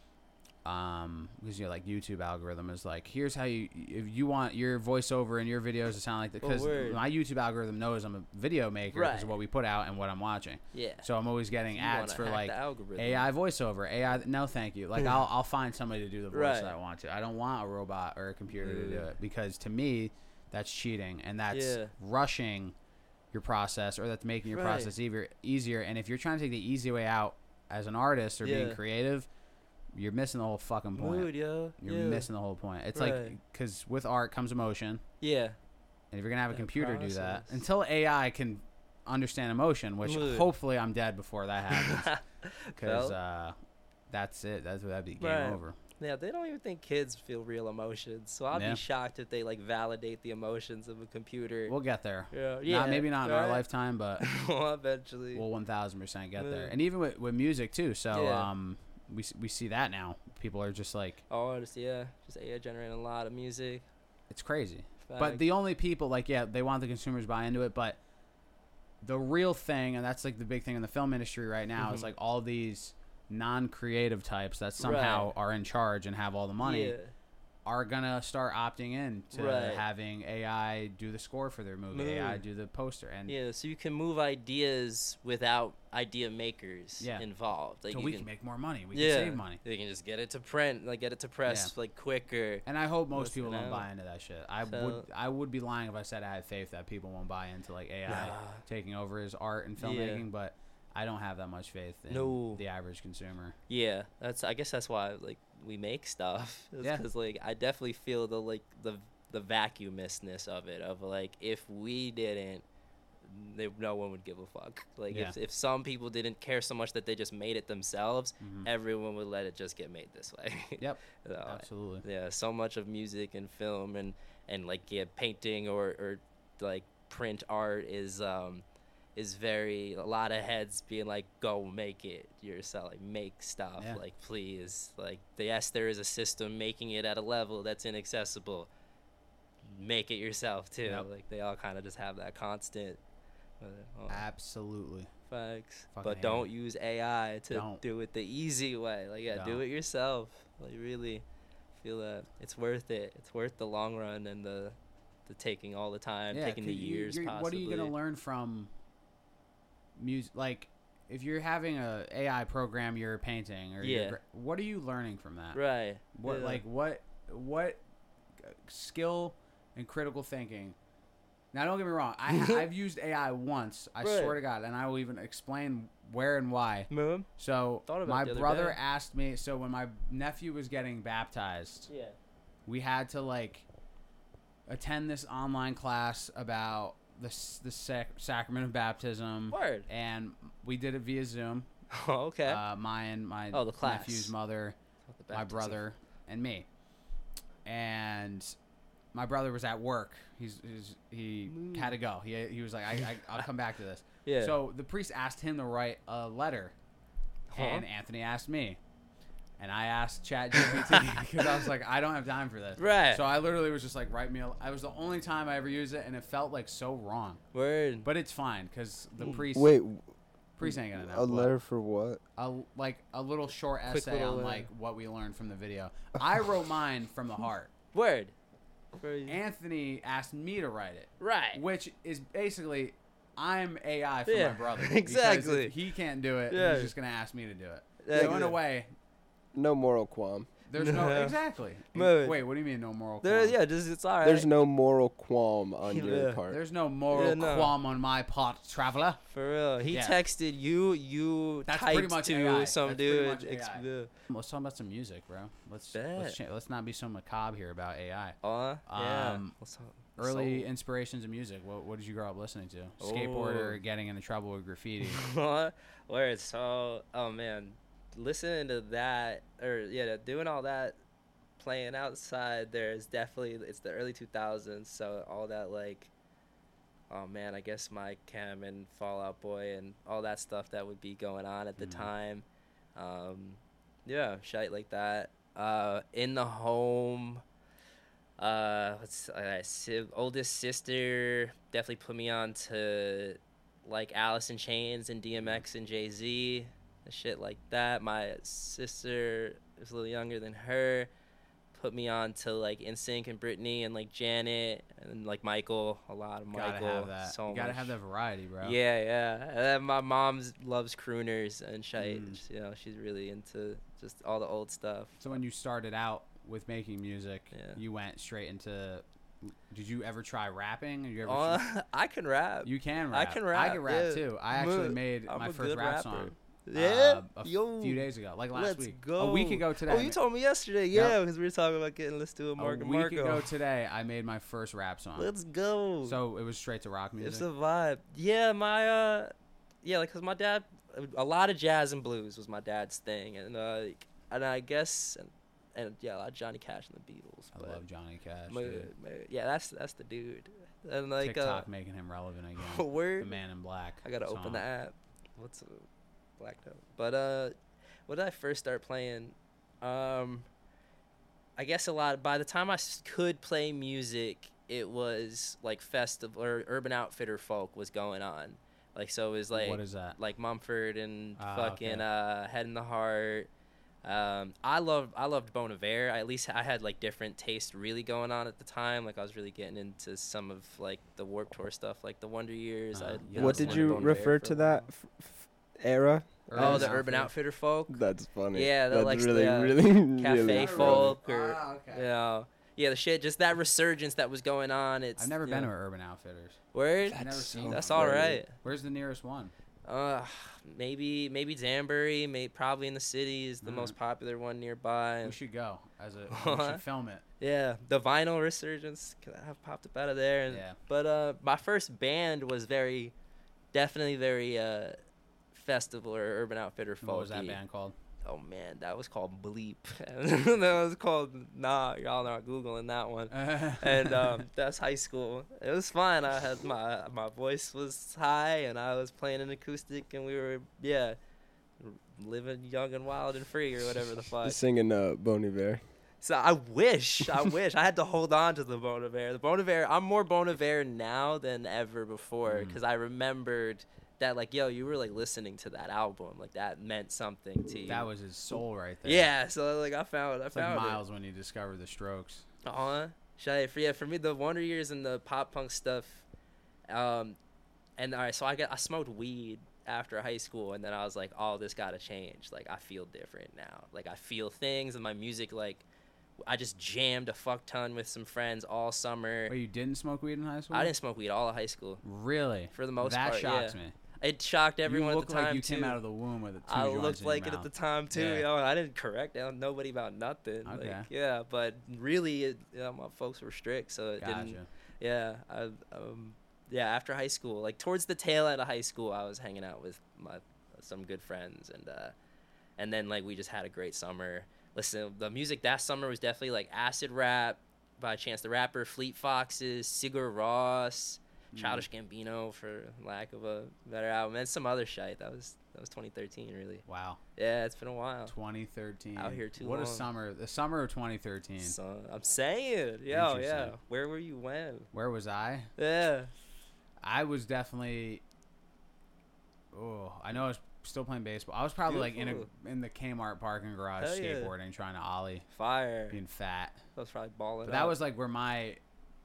S1: um because you know like YouTube algorithm is like here's how you if you want your voiceover in your videos to sound like that
S2: Oh,
S1: because
S2: word.
S1: my YouTube algorithm knows I'm a video maker because
S2: Right.
S1: of what we put out and what I'm watching,
S2: yeah.
S1: so I'm always getting
S2: You
S1: ads
S2: wanna
S1: for
S2: hack
S1: like
S2: the algorithm.
S1: A I voiceover A I no thank you like I'll I'll find somebody to do the voice
S2: Right.
S1: that I want to. I don't want a robot or a computer to do
S2: Mm.
S1: it because to me that's cheating and that's
S2: Yeah.
S1: rushing your process or that's making your
S2: Right.
S1: process easier easier and if you're trying to take the easy way out as an artist or being
S2: Yeah.
S1: creative, you're missing the whole fucking point.
S2: Mood, yo.
S1: You're
S2: yeah.
S1: missing the whole point. It's like
S2: Right.
S1: because with art comes emotion,
S2: Yeah.
S1: and if you're gonna have a
S2: That
S1: computer do that,
S2: process.
S1: until A I can understand emotion, which
S2: Mood.
S1: hopefully I'm dead before that happens, because
S2: Well.
S1: uh, that's it. That's that'd be game
S2: Right.
S1: over.
S2: Yeah, they don't even think kids feel real emotions. So I'd
S1: Yeah.
S2: be shocked if they like validate the emotions of a computer.
S1: We'll get there.
S2: yeah,
S1: Not-
S2: yeah,
S1: maybe not in our
S2: right?
S1: lifetime, but
S2: well, eventually.
S1: we'll one thousand percent get there.
S2: Yeah.
S1: And even with, with music too. So
S2: Yeah.
S1: um, we s- we see that now. People are just like
S2: Oh, just yeah, just A I generating a lot of music.
S1: it's crazy. But
S2: Fact.
S1: the only people like yeah they want the consumers to buy into it, but the real thing and that's like the big thing in the film industry right now is
S2: Mhm.
S1: like all these non-creative types that somehow
S2: Right.
S1: are in charge and have all the money
S2: Yeah.
S1: are gonna start opting in to
S2: Right.
S1: having A I do the score for their movie, A I
S2: Mm.
S1: do the poster, and
S2: Yeah, so you can move ideas without idea makers
S1: Yeah.
S2: involved. Like
S1: so
S2: you
S1: we
S2: can,
S1: can make more money. We
S2: yeah,
S1: can save money.
S2: They can just get it to print, like get it to press like quicker.
S1: And I hope most
S2: Listen
S1: people don't
S2: out.
S1: buy into that shit. I
S2: So-
S1: would I would be lying if I said I had faith that people won't buy into like A I
S2: Nah.
S1: taking over as art and
S2: Yeah.
S1: filmmaking, but I don't have that much faith in
S2: No.
S1: the average consumer.
S2: Yeah, that's. I guess that's why like we make stuff.
S1: Yeah.
S2: Because like I definitely feel the like the the vacuumousness of it. Of like if we didn't, they, no one would give a fuck. Like if
S1: Yeah.
S2: if some people didn't care so much that they just made it themselves,
S1: Mhm.
S2: everyone would let it just get made this way.
S1: Yep,
S2: So,
S1: absolutely.
S2: yeah, so much of music and film and and like yeah, painting or or like print art is um is very a lot of heads being like go make it yourself, like make stuff,
S1: Yeah.
S2: like please, like yes there is a system making it at a level that's inaccessible, make it yourself too.
S1: Yep.
S2: Like they all kind of just have that constant uh, oh,
S1: Absolutely.
S2: facts,
S1: Fucking
S2: but
S1: hate
S2: don't
S1: it.
S2: use A I to
S1: Don't.
S2: do it the easy way. Like yeah, do
S1: Don't.
S2: it yourself. Like really feel that it's worth it. It's worth the long run and the the taking all the time,
S1: Yeah,
S2: taking the
S1: 'cause you-
S2: years.
S1: you're-
S2: possibly.
S1: what are you gonna learn from music? Like, if you're having a A I program your painting, or your
S2: Yeah.
S1: gra- what are you learning from that?
S2: Right.
S1: What
S2: yeah.
S1: like what what uh, skill and critical thinking? Now, don't get me wrong. I I've used A I once. I
S2: Right.
S1: swear to God, and I will even explain where and why.
S2: Move.
S1: So
S2: Thought about
S1: my
S2: it the other
S1: brother
S2: day.
S1: asked me. So when my nephew was getting baptized,
S2: Yeah.
S1: we had to like attend this online class about the s- the sac- sacrament of baptism,
S2: Word.
S1: and we did it via Zoom.
S2: Oh, okay.
S1: Uh, my and my
S2: Oh, the class.
S1: nephew's mother,
S2: Not the
S1: my
S2: baptism.
S1: brother, and me. And my brother was at work. He's, he's he
S2: Mm.
S1: had to go. He he was like, I, I I'll come back to this.
S2: Yeah.
S1: So the priest asked him to write a letter,
S2: Huh?
S1: and Anthony asked me, and I asked ChatGPT because I was like, I don't have time for this.
S2: Right.
S1: So I literally was just like, write me. A, I was the only time I ever used it, and it felt like so wrong.
S2: Word.
S1: But it's fine because the priest
S3: Wait,
S1: priest ain't gonna know.
S3: a
S1: but
S3: letter for what?
S1: a like a little short
S2: Quick
S1: essay
S2: little,
S1: on
S2: uh,
S1: like what we learned from the video. I wrote mine from the heart.
S2: Word. For you.
S1: Anthony asked me to write it,
S2: Right.
S1: which is basically I'm A I for
S2: Yeah,
S1: my brother. because
S2: exactly.
S1: if he can't do it,
S2: Yeah.
S1: he's just gonna ask me to do it.
S2: Yeah,
S1: So in a
S2: yeah.
S1: way,
S3: No moral qualm.
S1: there's no
S2: No.
S1: exactly.
S2: Right.
S1: Wait, what do you mean no moral
S2: There,
S1: qualm?
S2: yeah, just it's all right.
S3: There's no moral qualm on
S2: Yeah.
S3: your part.
S1: There's no moral
S2: Yeah, no.
S1: qualm on my part, traveler.
S2: For real. He
S1: Yeah.
S2: texted you. You
S1: That's
S2: typed
S1: pretty much
S2: to
S1: A I.
S2: some
S1: That's pretty
S2: dude.
S1: much
S2: ex-
S1: A I.
S2: yeah.
S1: Let's talk about some music, bro. Let's
S2: Bet.
S1: let's, cha- let's not be so macabre here about A I.
S2: Uh, yeah.
S1: Um,
S2: What's up?
S1: Early
S2: Soul.
S1: inspirations of music. What, what did you grow up listening to?
S2: Oh.
S1: Skateboarder getting into trouble with graffiti.
S2: Word. So, oh man, listening to that, or yeah, doing all that, playing outside. There's definitely it's the early two thousands, so all that like, oh man, I guess Mike Cam and Fall Out Boy and all that stuff that would be going on at the
S1: Mhm.
S2: time. Um, yeah, shite like that. Uh, in the home. Uh, what's uh, si- oldest sister definitely put me on to like Alice in Chains and D M X and Jay Z, shit like that. My sister is a little younger than her, put me on to like NSYNC and Britney and like Janet and like Michael, a lot of Michael.
S1: Gotta have that.
S2: So
S1: you gotta
S2: much.
S1: have that variety, bro.
S2: Yeah, yeah. And then my mom loves crooners and shit.
S1: Mm.
S2: You know, she's really into just all the old stuff.
S1: So when you started out with making music,
S2: Yeah.
S1: you went straight into. Did you ever try rapping? Did you ever?
S2: Uh, I can rap.
S1: you can
S2: I
S1: rap.
S2: can
S1: I
S2: rap,
S1: can rap
S2: yeah.
S1: too. I
S2: I'm
S1: actually
S2: a-
S1: made
S2: I'm
S1: my
S2: a
S1: first
S2: good
S1: rap
S2: rapper.
S1: song.
S2: Yeah,
S1: uh, a
S2: yo,
S1: few days ago, like last
S2: let's
S1: week.
S2: go.
S1: A week ago today.
S2: Oh,
S1: I
S2: you
S1: made-
S2: told me yesterday.
S1: Yep.
S2: Yeah, because we were talking about getting let's do a
S1: a
S2: Marco
S1: week
S2: Marco.
S1: ago today, I made my first rap song.
S2: Let's go.
S1: So it was straight to rock music.
S2: It's a vibe. Yeah, my uh, yeah, like, cause my dad, a lot of jazz and blues was my dad's thing, and uh, and I guess, and, and yeah, a lot of Johnny Cash and the Beatles.
S1: I
S2: but
S1: love Johnny Cash.
S2: my-
S1: dude.
S2: my- yeah, that's that's the dude. And like
S1: TikTok
S2: uh,
S1: making him relevant again. the
S2: word.
S1: Man in Black.
S2: I gotta
S1: song.
S2: open the app. What's uh, blacked out? But uh, when did I first start playing? Um, I guess a lot. By the time I s- could play music, it was like festival or Urban Outfitter folk was going on, Like so it was like
S1: What is that?
S2: like Mumford and
S1: Ah,
S2: fucking
S1: okay.
S2: uh, Head in the Heart. Um, I loved I loved Bon Iver. I, at least I had like different tastes really going on at the time. Like I was really getting into some of like the Warped Tour stuff, like the Wonder Years.
S1: Uh,
S2: I
S1: yeah,
S3: What
S1: that's
S3: did
S1: one
S3: you
S1: Bon Iver
S3: refer
S2: for
S3: to
S2: a
S3: that
S2: while.
S3: f- f- era?
S2: Oh, the
S1: Urban
S2: Urban Outfitter folk.
S3: That's funny.
S2: Yeah, the,
S3: That's
S2: like,
S3: really,
S2: the
S3: really,
S2: Cafe
S3: really
S2: folk
S3: funny.
S2: or
S1: Ah, okay.
S2: you know, yeah, the shit, just that resurgence that was going on. It's
S1: I've never
S2: you
S1: been
S2: know,
S1: to Urban Outfitters.
S2: word.
S1: I've never
S3: That's
S1: seen
S3: so
S2: That's
S1: one.
S2: all
S3: funny.
S2: right.
S1: Where's the nearest one?
S2: Uh, maybe maybe Danbury, may probably in the city is the
S1: Alright.
S2: most popular one nearby.
S1: We should go as a. We should film it.
S2: Yeah, the vinyl resurgence could have popped up out of there. And,
S1: Yeah.
S2: But uh, my first band was very, definitely very uh, festival or Urban Outfitter folky.
S1: What was that band called?
S2: Oh man, that was called Bleep. That was called Nah. Y'all not googling that one. And um, that's high school. It was fun. I had my my voice was high, and I was playing an acoustic, and we were yeah, living young and wild and free or whatever the fuck.
S3: Singing uh, Bon Iver.
S2: So I wish, I wish I had to hold on to the Bon Iver. The Bon Iver, I'm more Bon Iver now than ever before
S1: Mm.
S2: because I remembered that like, yo, you were like listening to that album, like that meant something to you.
S1: That was his soul right there.
S2: yeah. So like I found, I
S1: It's like
S2: found
S1: Miles when he discovered the Strokes.
S2: it. Uh-huh. Should I, for yeah, for me the Wonder Years and the pop punk stuff, um, and all right, so I got I smoked weed after high school, and then I was like, oh, this gotta change. Like I feel different now. Like I feel things, and my music like. I just jammed a fuck ton with some friends all summer.
S1: Wait, you didn't smoke weed in high school?
S2: I didn't smoke weed all of high school.
S1: Really?
S2: For the most
S1: that
S2: part,
S1: shocks
S2: yeah.
S1: me.
S2: It shocked everyone
S1: you
S2: at
S1: look
S2: the time
S1: like you
S2: too.
S1: came out of the womb with it. Two
S2: I
S1: joints
S2: looked
S1: in
S2: like
S1: your
S2: it at the
S1: mouth.
S2: time too.
S1: Yeah.
S2: You know, and I didn't correct nobody about nothing.
S1: Okay.
S2: Like, yeah, but really, it, you know, my folks were strict, so it
S1: Gotcha.
S2: didn't. Yeah, I, um, yeah. After high school, like towards the tail end of high school, I was hanging out with my some good friends, and uh, and then like we just had a great summer. Listen, the music that summer was definitely like acid rap by Chance the Rapper, Fleet Foxes, Sigur Rós,
S1: Mm.
S2: Childish Gambino, for lack of a better album, and some other shit. That was that was twenty thirteen, really.
S1: Wow.
S2: Yeah, it's been a while.
S1: twenty thirteen.
S2: Out here too
S1: What a
S2: long.
S1: summer. The summer of twenty thirteen.
S2: So I'm saying, yo, yeah.
S1: Interesting.
S2: Where were you when?
S1: Where was I?
S2: Yeah.
S1: I was definitely. Oh, I know I was still playing baseball. I was probably like in
S2: Beautiful.
S1: a in the Kmart parking garage
S2: Hell yeah.
S1: skateboarding, trying to ollie,
S2: Fire.
S1: being fat.
S2: I was probably balling.
S1: But that was like where my.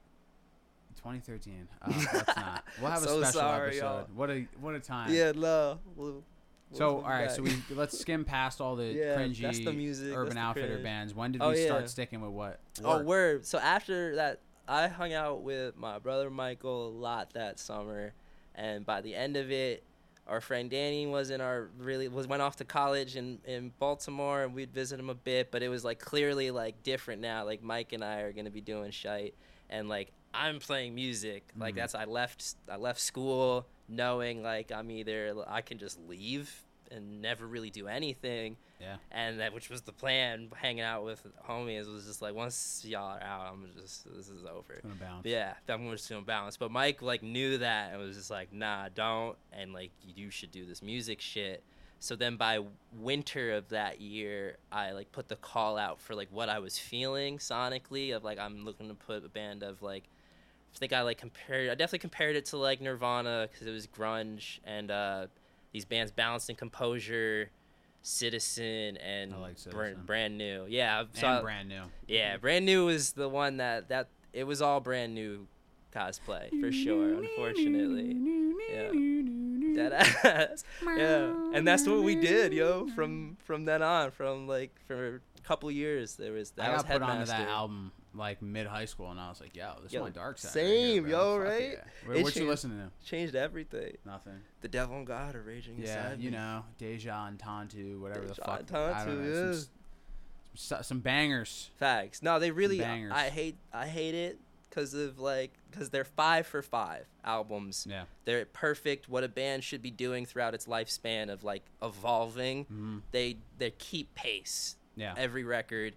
S1: twenty thirteen. Oh, that's not. We'll have a
S2: So
S1: special
S2: sorry,
S1: episode.
S2: y'all.
S1: What a what a time.
S2: Yeah, no. We'll,
S1: So
S2: we'll
S1: all right,
S2: back.
S1: so we let's skim past all the
S2: Yeah,
S1: cringy
S2: that's the music,
S1: Urban
S2: that's the
S1: Outfitter
S2: cringe.
S1: bands. When did
S2: Oh,
S1: we
S2: yeah.
S1: start sticking with what?
S2: Oh,
S1: worked?
S2: word. So after that, I hung out with my brother Michael a lot that summer, and by the end of it, our friend Danny was in our really was went off to college in in Baltimore, and we'd visit him a bit. But it was like clearly like different now. Like Mike and I are gonna be doing shite, and like I'm playing music. Like
S1: Mhm.
S2: that's I left I left school knowing like I'm either I can just leave and never really do anything.
S1: Yeah.
S2: And that, which was the plan, hanging out with homies, was just like, once y'all are out, I'm just, this is over.
S1: It's gonna bounce.
S2: But yeah, I'm just gonna balance. But Mike, like, knew that and was just like, nah, don't. And, like, you should do this music shit. So then by winter of that year, I, like, put the call out for, like, what I was feeling sonically of, like, I'm looking to put a band of, like, I think I, like, compared, I definitely compared it to, like, Nirvana because it was grunge and uh, these bands Balanced and Composure, Citizen, and
S1: I like
S2: Br-
S1: Citizen.
S2: Brand New. Yeah. So
S1: And
S2: I-
S1: brand new.
S2: yeah, Brand New was the one that, that it was all brand new cosplay for sure, unfortunately. Yeah. Dead ass. Yeah. And that's what we did, yo, from from then on, from like for a couple years. There was that
S1: I
S2: was
S1: got put onto that
S2: Headmaster.
S1: album like mid high school, and I was like, "Yo, this
S2: Yo,
S1: is my dark side."
S2: same,
S1: right here, bro.
S2: yo,
S1: Fuck
S2: right?
S1: Yeah. What,
S2: It
S1: what you
S2: changed-
S1: listening to?
S2: Changed everything.
S1: Nothing.
S2: The Devil and God are raging
S1: Yeah,
S2: inside
S1: you
S2: me.
S1: know, Deja and Tantu, whatever the
S2: Deja
S1: fuck.
S2: and
S1: I don't
S2: Tantu,
S1: know.
S2: yeah.
S1: Some, some, some bangers.
S2: Facts. No, they really.
S1: bangers.
S2: I hate. I hate it because of like because they're five for five albums.
S1: Yeah.
S2: They're perfect. What a band should be doing throughout its lifespan of like evolving.
S1: hmm
S2: They they keep pace
S1: Yeah.
S2: every record,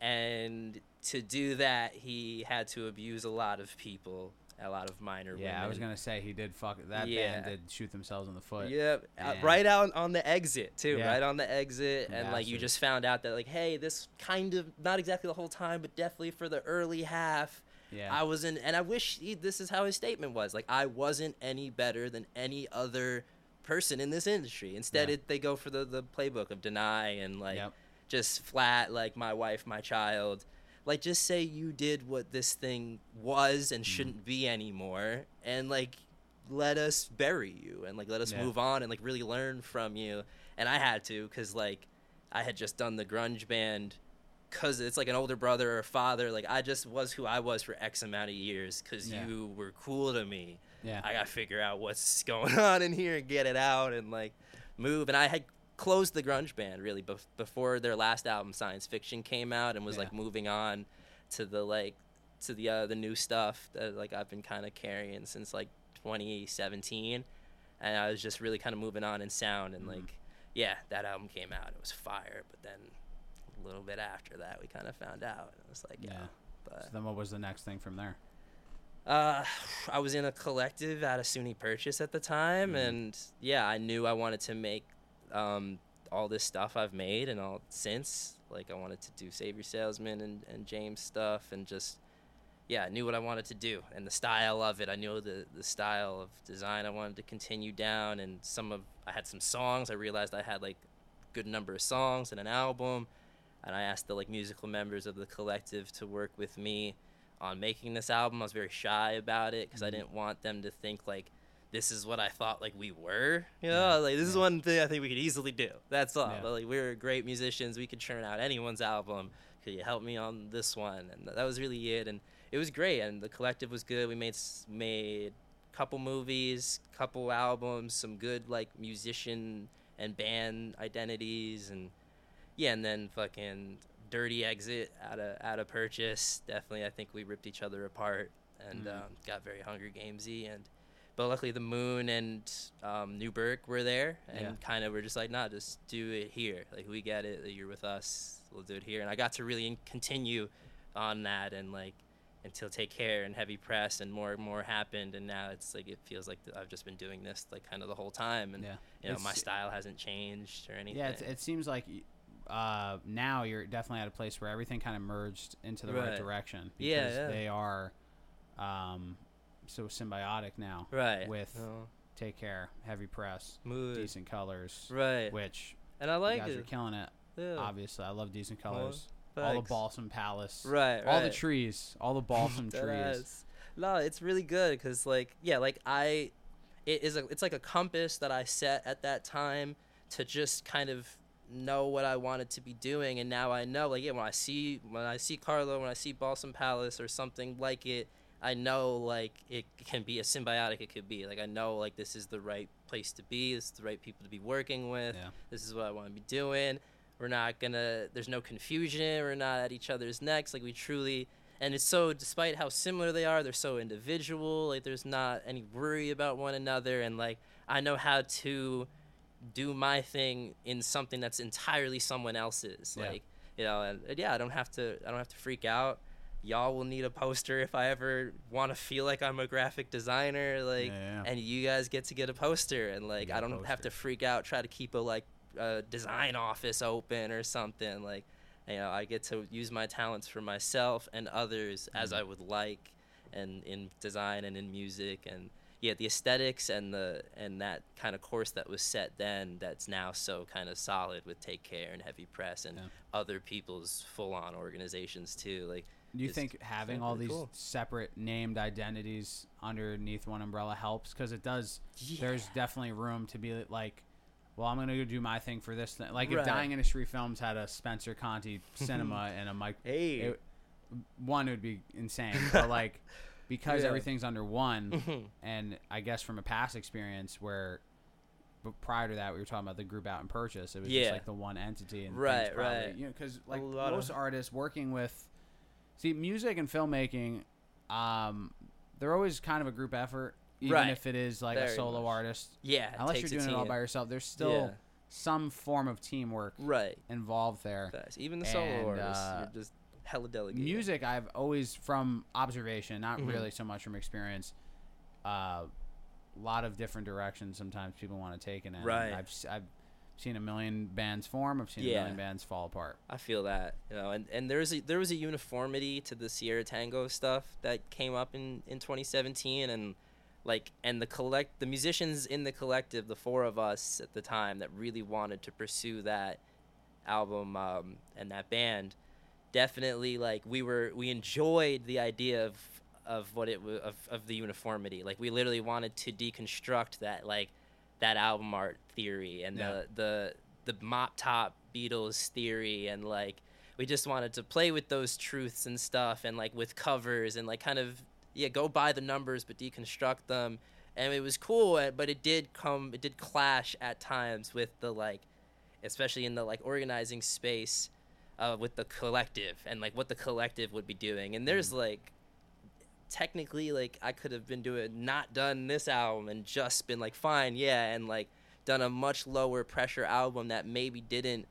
S2: and to do that, he had to abuse a lot of people, a lot of minor women.
S1: Yeah, I was gonna say he did fuck that
S2: Yeah.
S1: band did shoot themselves in the foot.
S2: Yep, uh,
S1: And-
S2: right out on the exit too.
S1: Yeah.
S2: Right on the exit, and like you
S1: Bastards.
S2: just found out that like, hey, this kind of not exactly the whole time, but definitely for the early half,
S1: Yeah.
S2: I wasn't, and I wish he, this is how his statement was. Like, I wasn't any better than any other person in this industry. Instead,
S1: Yeah.
S2: it, they go for the, the playbook of deny and, like,
S1: Yep.
S2: just flat, like, my wife, my child. Like, just say you did what this thing was and
S1: Mhm.
S2: shouldn't be anymore, and, like, let us bury you and, like, let us
S1: Yeah.
S2: move on and, like, really learn from you. And I had to, because, like, I had just done the grunge band because it's like an older brother or father. Like, I just was who I was for X amount of years because
S1: Yeah.
S2: you were cool to me.
S1: Yeah.
S2: I got to figure out what's going on in here and get it out and, like, move. And I had closed the grunge band, really, bef- before their last album, Science Fiction, came out, and was,
S1: Yeah.
S2: like, moving on to the, like, to the, uh, the new stuff that, like, I've been kind of carrying since, like, twenty seventeen. And I was just really kind of moving on in sound. And,
S1: Mhm.
S2: like, yeah, that album came out. It was fire. But then a little bit after that, we kind of found out. It was like, yeah.
S1: Yeah.
S2: But
S1: So then what was the next thing from there?
S2: uh, I was in a collective out of SUNY Purchase at the time,
S1: Mhm.
S2: and yeah, I knew I wanted to make um, all this stuff I've made and all since. Like, I wanted to do Savior Salesman and, and James stuff, and just, yeah, I knew what I wanted to do and the style of it. I knew the, the style of design I wanted to continue down, and some of, I had some songs. I realized I had, like, good number of songs and an album, and I asked the, like, musical members of the collective to work with me on making this album. I was very shy about it because I
S1: Mhm.
S2: didn't want them to think, like, this is what I thought, like, we were, you know,
S1: Yeah,
S2: like, this is
S1: yeah.
S2: one thing I think we could easily do. That's all.
S1: Yeah.
S2: But, like, we're great musicians. We could churn out anyone's album. Could you help me on this one? And that was really it. And it was great. And the collective was good. We made s- made couple movies, couple albums, some good, like, musician and band identities, and yeah, and then fucking Dirty Exit out of out of Purchase. Definitely, I think we ripped each other apart and
S1: Mhm.
S2: um, got very Hunger Gamesy. And but luckily, the Moon and um, Newburgh were there, and
S1: Yeah.
S2: kind of were just like, nah, just do it here. Like, we get it. That you're with us. We'll do it here. And I got to really in- continue on that, and, like, until Take Care and Heavy Press, and more and more happened, and now it's like it feels like th- I've just been doing this, like, kind of the whole time, and
S1: Yeah.
S2: you know, my
S1: It's-
S2: style hasn't changed or anything.
S1: Yeah, it's, it seems like y- uh, now you're definitely at a place where everything kind of merged into the right,
S2: Right.
S1: direction because
S2: Yeah, yeah.
S1: they are um, so symbiotic now
S2: right
S1: with
S2: Oh,
S1: Take Care, Heavy Press,
S2: mood.
S1: Decent Colors,
S2: Right,
S1: which
S2: and I
S1: you
S2: like
S1: guys are
S2: it.
S1: killing it.
S2: Yeah.
S1: Obviously, I love Decent
S2: Well,
S1: Colors. All the
S2: thanks.
S1: Balsam Palace,
S2: Right,
S1: all the
S2: right.
S1: trees, all the balsam
S2: Dead
S1: trees.
S2: ass. No, it's really good because, like, yeah, like I, it is a, it's like a compass that I set at that time to just kind of know what I wanted to be doing, and now I know, like, yeah, when I see when I see Carlo, when I see Balsam Palace or something like it, I know, like, it can be as symbiotic it could be. Like, I know, like, this is the right place to be. This is the right people to be working with.
S1: Yeah.
S2: This is what I want to be doing. We're not gonna, there's no confusion. We're not at each other's necks. Like, we truly, and it's so, despite how similar they are, they're so individual. Like, there's not any worry about one another. And, like, I know how to do my thing in something that's entirely someone else's.
S1: Yeah.
S2: Like, you know, and, and yeah, I don't have to, I don't have to freak out. Y'all will need a poster if I ever want to feel like I'm a graphic designer. Like,
S1: Yeah, yeah.
S2: and you guys get to get a poster, and, like,
S1: get
S2: I
S1: a
S2: don't have
S1: poster.
S2: to freak out, try to keep a, like, a design office open or something. Like, you know, I get to use my talents for myself and others as
S1: Mhm.
S2: I would like, and in design and in music. And yeah, the aesthetics and the and that kind of course that was set then, that's now so kind of solid with Take Care and Heavy Press and
S1: Yeah.
S2: other people's full-on organizations too. Like,
S1: Do you
S2: it's
S1: think having
S2: kinda
S1: all
S2: really
S1: these
S2: cool.
S1: separate named identities underneath one umbrella helps? Because it does. There's
S2: Yeah.
S1: definitely room to be like, well, I'm gonna go do my thing for this thing. Like if
S2: Right.
S1: Dying Industry Films had a Spencer Conti cinema and a Mike,
S2: Hey.
S1: it, one it would be insane. But like because
S2: Yeah.
S1: everything's under one,
S2: Mhm.
S1: and I guess from a past experience where. But prior to that, we were talking about the group out and purchase. It was
S2: Yeah.
S1: just like the one entity, and
S2: Right,
S1: things probably,
S2: right.
S1: You know, because like
S2: lot
S1: most
S2: of-
S1: artists working with, see, music and filmmaking, um, they're always kind of a group effort, even
S2: Right.
S1: if it is like a
S2: Very
S1: solo
S2: much.
S1: artist.
S2: Yeah, it
S1: Unless you're
S2: takes a
S1: doing it all
S2: team.
S1: by yourself, there's still
S2: Yeah.
S1: some form of teamwork
S2: Right.
S1: involved there.
S2: Facts. Even the solo
S1: And,
S2: artists,
S1: uh,
S2: you're just hella delegated.
S1: Music, I've always, from observation, not
S2: Mhm.
S1: really so much from experience, a uh, lot of different directions sometimes people want to take in it. And
S2: Right.
S1: I've, s- I've seen a million bands form. I've seen
S2: Yeah.
S1: a million bands fall apart.
S2: I feel that, you know, and, and there's a, there was a uniformity to the Sierra Tango stuff that came up in, in twenty seventeen, and like and the collect the musicians in the collective, the four of us at the time that really wanted to pursue that album um, and that band, definitely like we were we enjoyed the idea of of what it was of, of the uniformity. Like we literally wanted to deconstruct that like that album art theory and
S1: Yeah.
S2: the the the mop top Beatles theory, and like we just wanted to play with those truths and stuff, and like with covers and like kind of yeah go by the numbers but deconstruct them. And it was cool, uh, but it did come it did clash at times with the like, especially in the like organizing space uh, with the collective and like what the collective would be doing. And there's like technically like I could have been doing not done this album and just been like fine yeah and like done a much lower pressure album that maybe didn't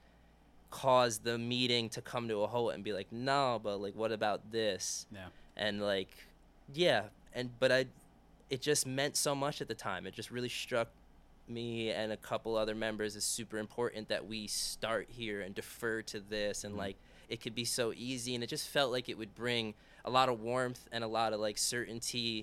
S2: cause the meeting to come to a halt and be like no but like what about this.
S1: Yeah.
S2: And like yeah and but I it just meant so much at the time. It just really struck me and a couple other members as super important that we start here and defer to this, and
S1: Mhm.
S2: like it could be so easy, and it just felt like it would bring a lot of warmth and a lot of like certainty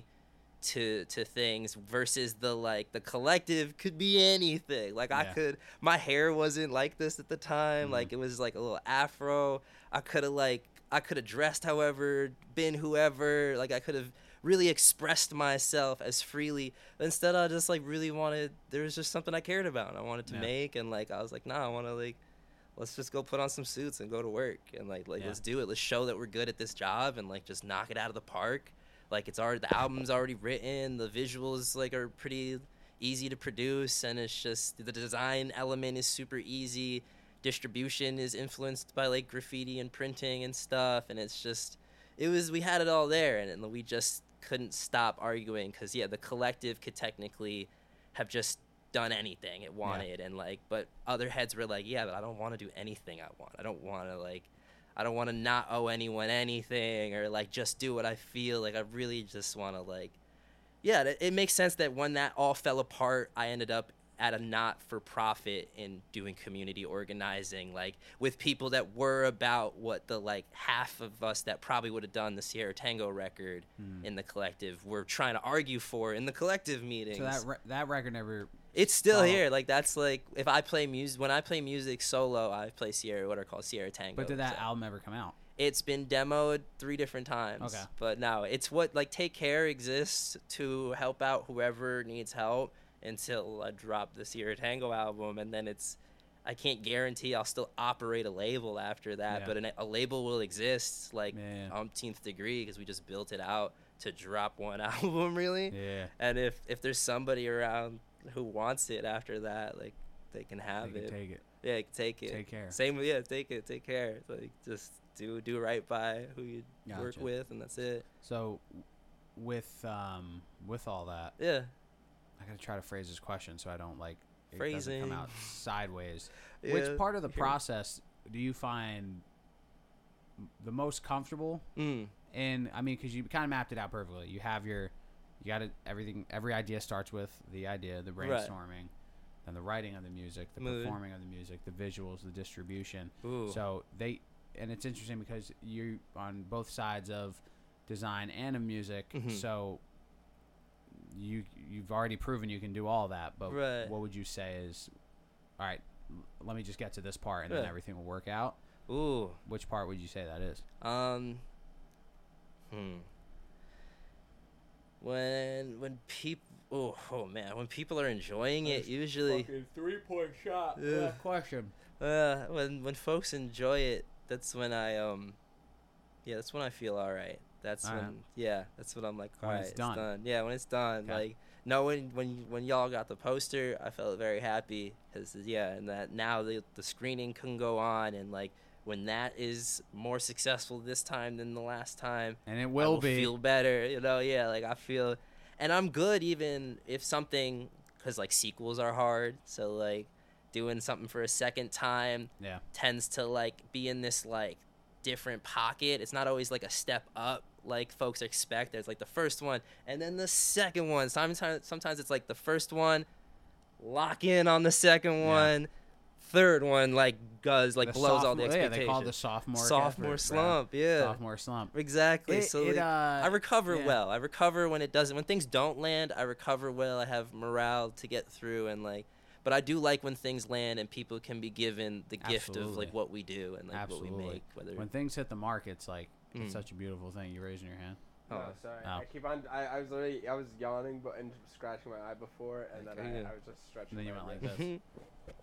S2: to to things versus the like the collective could be anything. Like I
S1: Yeah.
S2: could my hair wasn't like this at the time.
S1: Mhm.
S2: Like it was like a little afro. I could have like I could have dressed however, been whoever. Like I could have really expressed myself as freely. But instead I just like really wanted there was just something I cared about and I wanted to
S1: Yeah.
S2: make, and like I was like, nah, I wanna like let's just go put on some suits and go to work and like like
S1: Yeah.
S2: let's do it. Let's show that we're good at this job and like just knock it out of the park. Like it's already the album's already written, the visuals like are pretty easy to produce, and it's just the design element is super easy. Distribution is influenced by like graffiti and printing and stuff, and it's just it was we had it all there, and, and we just couldn't stop arguing because yeah the collective could technically have just done anything it wanted, and like but other heads were like yeah but I don't want to do anything I want. I don't want to like I don't want to not owe anyone anything or like just do what I feel. Like I really just want to like yeah it, it makes sense that when that all fell apart I ended up at a not-for-profit in doing community organizing, like with people that were about what the like half of us that probably would have done the Sierra Tango record
S1: Hmm.
S2: in the collective were trying to argue for in the collective meetings.
S1: So that re- that record never.
S2: It's still
S1: Oh.
S2: here. Like that's like if I play music when I play music solo, I play Sierra what are called Sierra Tango.
S1: But did that
S2: so.
S1: album ever come out?
S2: It's been demoed three different times.
S1: Okay.
S2: But no, it's what like Take Care exists to help out whoever needs help until I drop the Sierra Tango album, and then it's I can't guarantee I'll still operate a label after that,
S1: Yeah.
S2: but an, a label will exist like
S1: Yeah, yeah.
S2: umpteenth degree because we just built it out to drop one album really.
S1: Yeah.
S2: And if if there's somebody around who wants it after that, like they can have
S1: They
S2: it.
S1: could take it.
S2: Yeah, take it.
S1: Take care.
S2: Same with yeah, take it, take care. Like just do do right by who you work
S1: Gotcha.
S2: with, and that's it.
S1: So, with um with all that,
S2: Yeah,
S1: I gotta try to phrase this question so I don't like it doesn't
S2: Phrasing.
S1: come out sideways.
S2: Yeah,
S1: Which part of the
S2: here.
S1: process do you find m- the most comfortable?
S2: Mm,
S1: And I mean, because you kind of mapped it out perfectly. You have your, you got it. Everything. Every idea starts with the idea, the
S2: Right.
S1: brainstorming, then the writing of the music, the
S2: Mood.
S1: performing of the music, the visuals, the distribution.
S2: ooh.
S1: So they, and it's interesting because you're on both sides of design and of music.
S2: Mhm.
S1: So you you've already proven you can do all that. But
S2: Right.
S1: what would you say is, all right? l- Let me just get to this part, and then
S2: Yeah.
S1: everything will work out.
S2: Ooh.
S1: Which part would you say that is?
S2: Um. Hmm. When when people oh oh man when people are enjoying it usually
S1: three point shot.
S2: Yeah.
S1: Question.
S2: uh when when folks enjoy it that's when I um yeah that's when I feel all right. That's
S1: All
S2: when
S1: right.
S2: yeah that's when I'm like
S1: When
S2: all
S1: it's
S2: right,
S1: done.
S2: Yeah, when it's done.
S1: Okay.
S2: Like knowing when when y'all got the poster I felt very happy because yeah and that now the the screening can go on, and like when that is more successful this time than the last time
S1: And it
S2: I
S1: will,
S2: will
S1: be.
S2: feel better, you know. Yeah, like I feel, and I'm good even if something, because like sequels are hard. So like doing something for a second time
S1: Yeah.
S2: tends to like be in this like different pocket. It's not always like a step up like folks expect. There's like the first one and then the second one. Sometimes sometimes it's like the first one, lock in on the second
S1: Yeah.
S2: one, third one like goes like
S1: The
S2: blows all the
S1: sophomore-
S2: expectations.
S1: Yeah, they call it the sophomore
S2: sophomore
S1: effort,
S2: slump.
S1: bro.
S2: Yeah,
S1: Sophomore slump.
S2: exactly.
S1: It-
S2: so
S1: it,
S2: like,
S1: uh,
S2: I recover
S1: yeah.
S2: well. I recover when it doesn't. When things don't land, I recover well. I have morale to get through and like. But I do like when things land and people can be given the gift of
S1: Absolutely.
S2: like what we do and like
S1: Absolutely.
S2: what we make. Whether
S1: When things hit the mark, it's like it's
S2: Mm.
S1: such a beautiful thing. You raising your hand.
S3: No,
S2: Oh.
S3: sorry.
S1: Oh.
S3: I keep on. I, I was already. I was yawning, but and scratching my eye before, and then
S2: Okay.
S3: I, I was just stretching.
S1: And then you
S3: my
S1: went
S3: wrist.
S1: like this.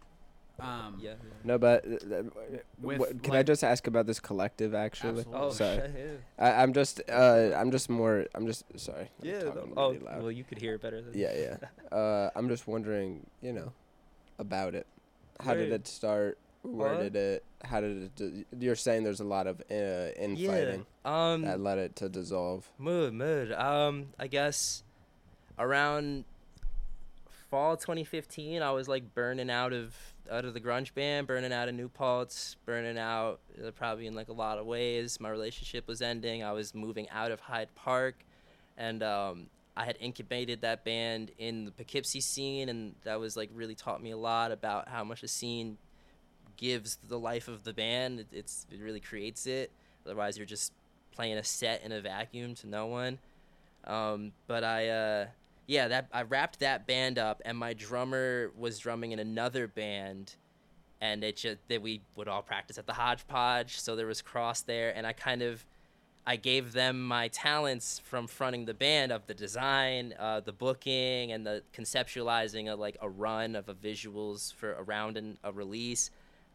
S1: Um,
S2: yeah.
S3: No, but uh, uh,
S1: With,
S3: what, can I
S1: like-
S3: just ask about this collective? Actually,
S1: Absolutely.
S2: Oh,
S3: sorry.
S2: shit,
S3: I, I'm just. Uh, I'm just more. I'm just sorry. I'm
S2: yeah. Yeah.
S3: talking
S2: Oh,
S3: really loud.
S2: well, you could hear it better than.
S3: Yeah, yeah. Uh, I'm just wondering, you know, about it. How did
S2: Right.
S3: it start? Where
S2: What?
S3: did it? How did it? d- You're saying there's a lot of uh, infighting
S2: Yeah. Um.
S3: that led it to dissolve.
S2: Mood, mood. Um, I guess around fall twenty fifteen, I was like burning out of out of the grunge band, burning out of New Paltz, burning out uh, probably in like a lot of ways. My relationship was ending. I was moving out of Hyde Park, and um, I had incubated that band in the Poughkeepsie scene, and that was like really taught me a lot about how much a scene gives the life of the band. It, it's it really creates it. Otherwise, you're just playing a set in a vacuum to no one. Um, but I, uh, yeah, that I wrapped that band up, and my drummer was drumming in another band, and it just that we would all practice at the Hodgepodge, so there was cross there, and I kind of, I gave them my talents from fronting the band of the design, uh, the booking, and the conceptualizing of like a run of a visuals for around an, a release,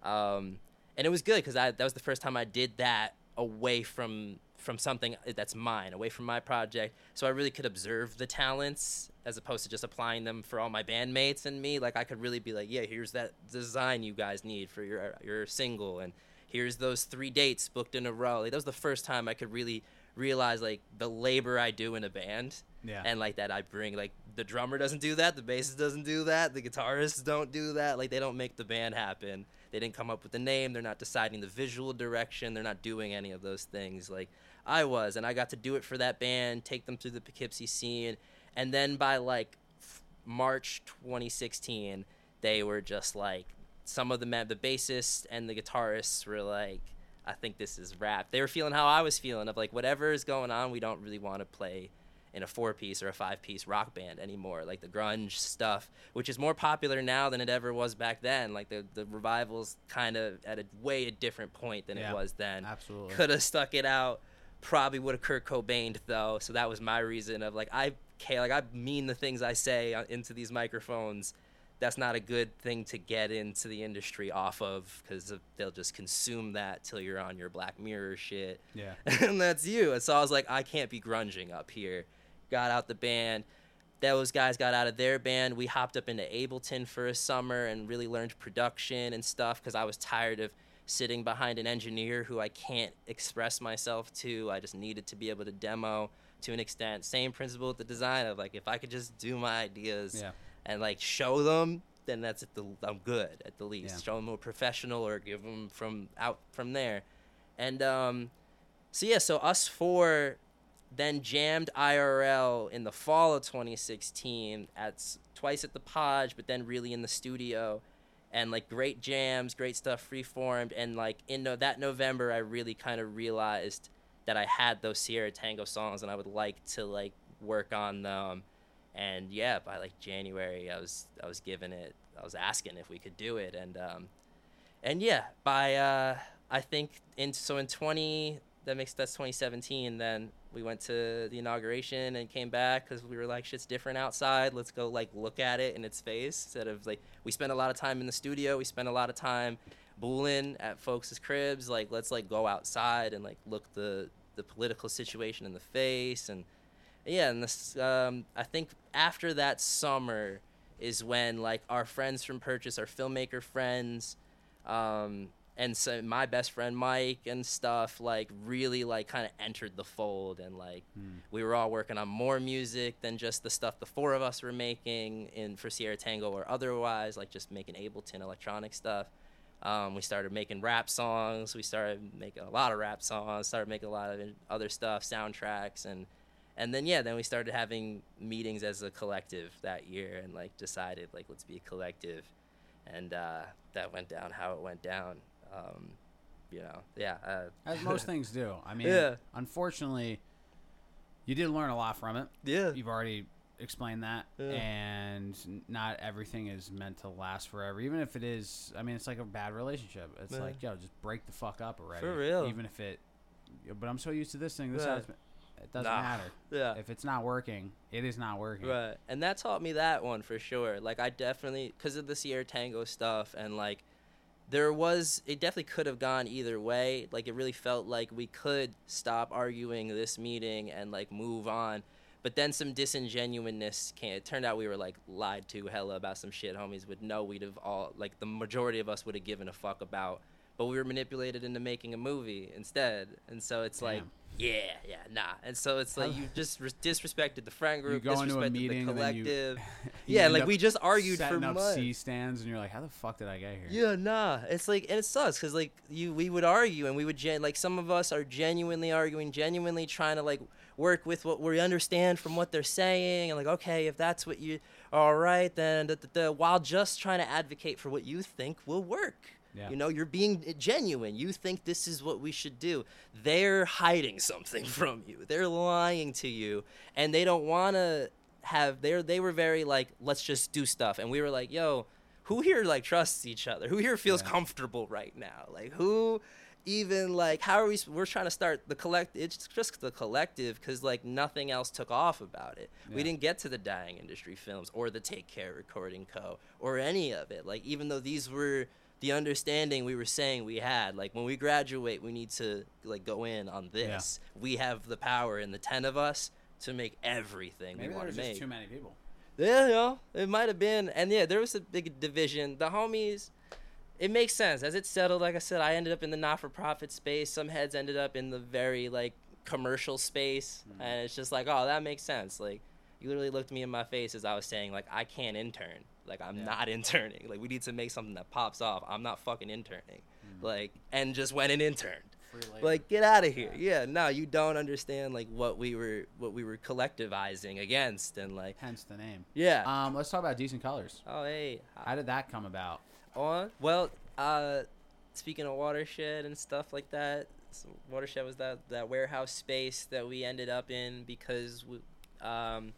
S2: um, and it was good because I that was the first time I did that away from from something that's mine, away from my project, so I really could observe the talents as opposed to just applying them for all my bandmates and me. Like I could really be like, yeah, here's that design you guys need for your your single, and here's those three dates booked in a row. Like that was the first time I could really realize like the labor I do in a band,
S1: Yeah.
S2: and like that I bring. Like the drummer doesn't do that, the bassist doesn't do that, the guitarists don't do that. Like they don't make the band happen. They didn't come up with the name. They're not deciding the visual direction. They're not doing any of those things. Like I was, and I got to do it for that band, take them through the Poughkeepsie scene, and then by like f- March twenty sixteen, they were just like some of the ma- the bassists and the guitarists were like, I think this is rap. They were feeling how I was feeling of like whatever is going on, we don't really want to play in a four-piece or a five-piece rock band anymore. Like the grunge stuff, which is more popular now than it ever was back then. Like the the revival's kind of at a way a different point than
S1: Yeah.
S2: it was then.
S1: Absolutely.
S2: Could have stuck it out. Probably would have Kurt Cobained though. So that was my reason of like I okay, like I mean the things I say on- into these microphones. That's not a good thing to get into the industry off of because they'll just consume that till you're on your Black Mirror shit.
S1: Yeah.
S2: And that's you. And so I was like, I can't be grunging up here. Got out the band. Those guys got out of their band. We hopped up into Ableton for a summer and really learned production and stuff because I was tired of sitting behind an engineer who I can't express myself to. I just needed to be able to demo to an extent. Same principle with the design of like, if I could just do my ideas
S1: Yeah.
S2: and like show them, then that's at the I'm good at the least.
S1: Yeah.
S2: Show them a professional or give them from out from there. And um, so yeah, so us four then jammed I R L in the fall of twenty sixteen at s- twice at the Podge, but then really in the studio, and like great jams, great stuff, freeformed, and like in no- that November, I really kind of realized that I had those Sierra Tango songs, and I would like to like work on them. And yeah, by like January, I was I was giving it, I was asking if we could do it, and um, and yeah, by uh, I think in so in twenty that makes that's twenty seventeen. Then we went to the inauguration and came back because we were like, shit's different outside. Let's go like look at it in its face instead of like we spent a lot of time in the studio. We spent a lot of time booling at folks' cribs. Like let's like go outside and like look the the political situation in the face. And yeah, and this um, I think after that summer is when like our friends from Purchase, our filmmaker friends, um, and so my best friend Mike and stuff like really like kind of entered the fold, and like
S1: Hmm.
S2: we were all working on more music than just the stuff the four of us were making in for Sierra Tango or otherwise, like just making Ableton electronic stuff. Um, we started making rap songs. We started making a lot of rap songs. Started making a lot of other stuff, soundtracks, and and then yeah, then we started having meetings as a collective that year, and like decided like let's be a collective. and uh, that went down how it went down. Um, you know, yeah. Uh,
S1: As most things do. I mean,
S2: Yeah.
S1: unfortunately, you did learn a lot from it.
S2: yeah.
S1: You've already explained that,
S2: Yeah.
S1: and n- not everything is meant to last forever. Even if it is, I mean, it's like a bad relationship. It's
S2: Yeah.
S1: like, yo, just break the fuck up already.
S2: For real.
S1: Even if it, but I'm so used to this thing. This
S2: Yeah.
S1: has, it doesn't
S2: Nah.
S1: matter.
S2: Yeah.
S1: If it's not working, it is not working.
S2: Right. And that taught me that one for sure. Like, I definitely, because of the Sierra Tango stuff, and like, there was, it definitely could have gone either way. Like, it really felt like we could stop arguing this meeting and like move on. But then some disingenuousness came. It turned out we were like lied to hella about some shit homies would know we'd have all, like, the majority of us would have given a fuck about. But we were manipulated into making a movie instead. And so it's like,
S1: Damn.
S2: yeah, yeah, nah. And so it's like
S1: How-
S2: you just res- disrespected the friend
S1: You
S2: group,
S1: go into a
S2: disrespected
S1: meeting
S2: the
S1: and then you-
S2: collective.
S1: You
S2: Yeah,
S1: end
S2: like
S1: up
S2: we just argued for
S1: setting up
S2: months.
S1: C stands, and you're like, how the fuck did I get here?
S2: Yeah, nah. It's like, and it sucks because like you, we would argue, and we would gen- like some of us are genuinely arguing, genuinely trying to like work with what we understand from what they're saying, and like, okay, if that's what you, all right, then da, da, da, while just trying to advocate for what you think will work.
S1: Yeah.
S2: You know, you're being genuine. You think this is what we should do. They're hiding something from you. They're lying to you, and they don't want to have. They they were very like, let's just do stuff, and we were like, yo, who here like trusts each other? Who here feels
S1: Yeah.
S2: comfortable right now? Like who? Even like how are we we're trying to start the collect it's just the collective because like nothing else took off about it. We
S1: Yeah.
S2: didn't get to the Dying Industry Films or the Take Care Recording Co. or any of it. Like even though these were the understanding we were saying we had, like when we graduate we need to like go in on this. We have the power in the ten of us to make everything
S1: Maybe
S2: we want
S1: there's
S2: to
S1: just
S2: make.
S1: too many people.
S2: Yeah, you know, it might have been. And yeah, there was a big division. The homies, it makes sense. As it settled, like I said, I ended up in the not-for-profit space. Some heads ended up in the very, like, commercial space.
S1: Mhm.
S2: And it's just like, oh, that makes sense. Like, you literally looked me in my face as I was saying, like, I can't intern. Like, I'm
S1: Yeah.
S2: not interning. Like, we need to make something that pops off. I'm not fucking interning.
S1: Mhm.
S2: Like, and just went and interned.
S1: Free labor.
S2: Like, get out of here. Yeah, no, you don't understand, like, what we were what we were collectivizing against. And, like,
S1: Hence the name.
S2: yeah.
S1: Um, let's talk about Decent Colors.
S2: oh, hey.
S1: How did that come about?
S2: On well, uh, speaking of Watershed and stuff like that, so Watershed was that that warehouse space that we ended up in because we um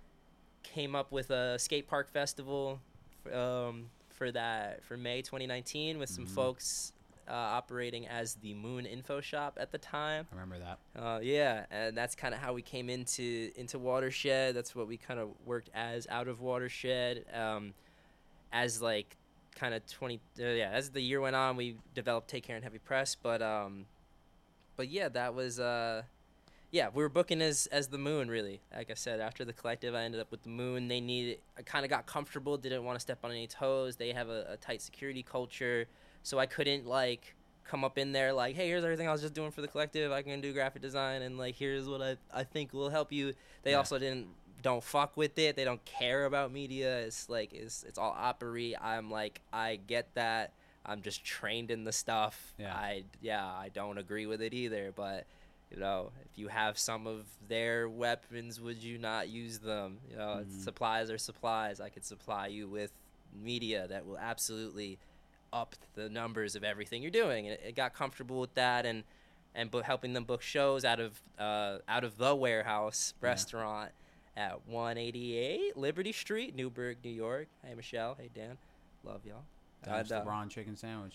S2: came up with a skate park festival um for that for May twenty nineteen with some
S1: Mhm.
S2: folks uh, operating as the Moon Info Shop at the time.
S1: I remember that.
S2: Uh, yeah, and that's kind of how we came into into Watershed. That's what we kind of worked as out of Watershed. Um, as like kind of twenty, uh, yeah. As the year went on, we developed Take Care and Heavy Press. But um, but yeah, that was uh, yeah. We were booking as as the Moon really. Like I said, after the collective, I ended up with the Moon. They needed. I kind of got comfortable. Didn't want to step on any toes. They have a, a tight security culture, so I couldn't like come up in there like, hey, here's everything I was just doing for the collective. I can do graphic design, and like here's what I I think will help you. They
S1: Yeah.
S2: also didn't don't fuck with it. They don't care about media. It's like it's it's all opery. I'm like I get that. I'm just trained in the stuff.
S1: Yeah.
S2: I yeah I don't agree with it either. But you know, if you have some of their weapons, would you not use them? You know,
S1: Mhm.
S2: supplies are supplies. I could supply you with media that will absolutely up the numbers of everything you're doing. And it, it got comfortable with that, and and bu- helping them book shows out of uh, out of the warehouse
S1: Yeah.
S2: restaurant at one eighty-eight Liberty Street, Newburgh, New York. Hey Michelle, hey Dan, love y'all.
S1: That's
S2: And,
S1: the
S2: uh,
S1: Ron chicken sandwich.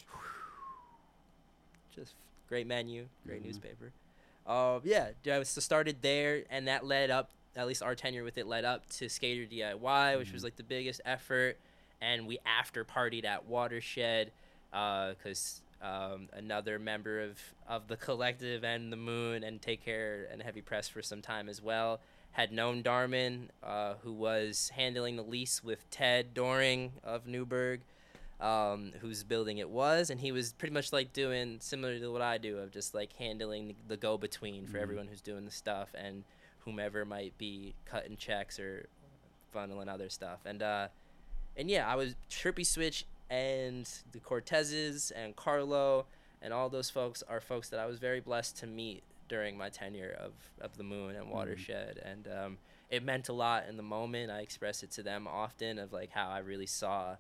S2: Just great menu, great
S1: Mhm.
S2: newspaper. Uh, yeah, I was started there, and that led up. At least our tenure with it led up to Skater D I Y, which was
S1: Mhm.
S2: like the biggest effort, and we after partied at Watershed, because um, another member of of the collective and the Moon and Take Care and Heavy Press for some time as well had known Darman, uh, who was handling the lease with Ted Doring of Newburgh, um, whose building it was, and he was pretty much like doing similar to what I do of just like handling the, the go-between for
S1: Mhm.
S2: everyone who's doing the stuff and whomever might be cutting checks or funneling other stuff. And uh, and yeah, I was Trippy Switch and the Cortezes and Carlo and all those folks are folks that I was very blessed to meet during my tenure of, of the Moon and Watershed. And um, it meant a lot in the moment. I express it to them often of like how I really saw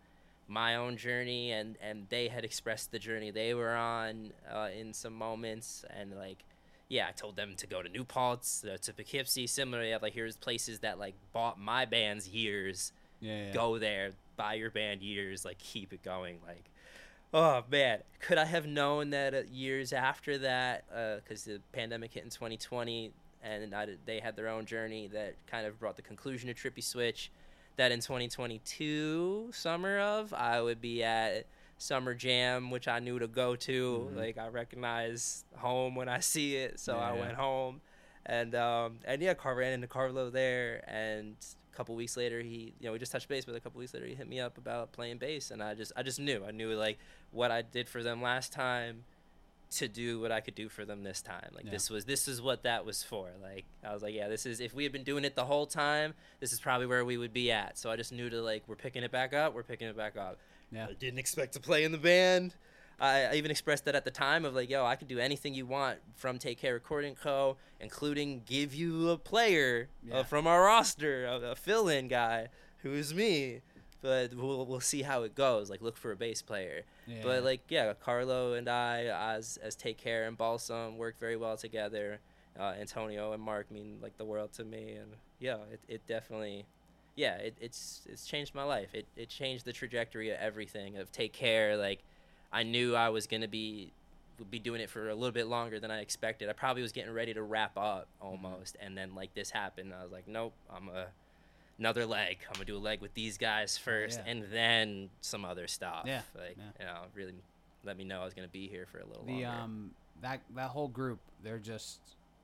S2: my own journey, and and they had expressed the journey they were on uh, in some moments, and like yeah, I told them to go to New Paltz, uh, to Poughkeepsie. Similarly, like here's places that like bought my band's years.
S1: Yeah, yeah.
S2: Go there, buy your band years, like keep it going. Like, oh man, could I have known that uh, years after that, because uh, the pandemic hit in twenty twenty, and I, they had their own journey that kind of brought the conclusion to Trippy Switch, that in twenty twenty-two summer of I would be at Summer Jam, which I knew to go to. Mm-hmm. Like I recognize home when I see it, so yeah, I yeah. went home, and um and yeah, Car ran into Carlo there, and a couple weeks later he, you know, we just touched base, but a couple weeks later he hit me up about playing bass, and I just I just knew I knew like what I did for them last time to do what I could do for them this time. Like yeah. this was this is what that was for. Like I was like, yeah, this is, if we had been doing it the whole time, this is probably where we would be at. So I just knew to like, we're picking it back up, we're picking it back up.
S1: Yeah.
S2: I didn't expect to play in the band. I, I even expressed that at the time of like, yo, I could do anything you want from Take Care Recording Co., including give you a player yeah. uh, from our roster, a, a fill-in guy who is me. But we'll we'll see how it goes. Like, look for a bass player. Yeah. But like, yeah, Carlo and I, as as Take Care and Balsam, work very well together. Uh, Antonio and Mark mean like the world to me, and yeah, it it definitely. Yeah, it, it's it's changed my life. It it changed the trajectory of everything. Of Take Care, like, I knew I was gonna be would be doing it for a little bit longer than I expected. I probably was getting ready to wrap up almost, and then like this happened. I was like, nope, I'm a another leg. I'm gonna do a leg with these guys first,
S1: yeah.
S2: and then some other stuff.
S1: Yeah,
S2: like
S1: yeah.
S2: you know, really let me know I was gonna be here for a little
S1: the,
S2: longer.
S1: um that that whole group, they're just,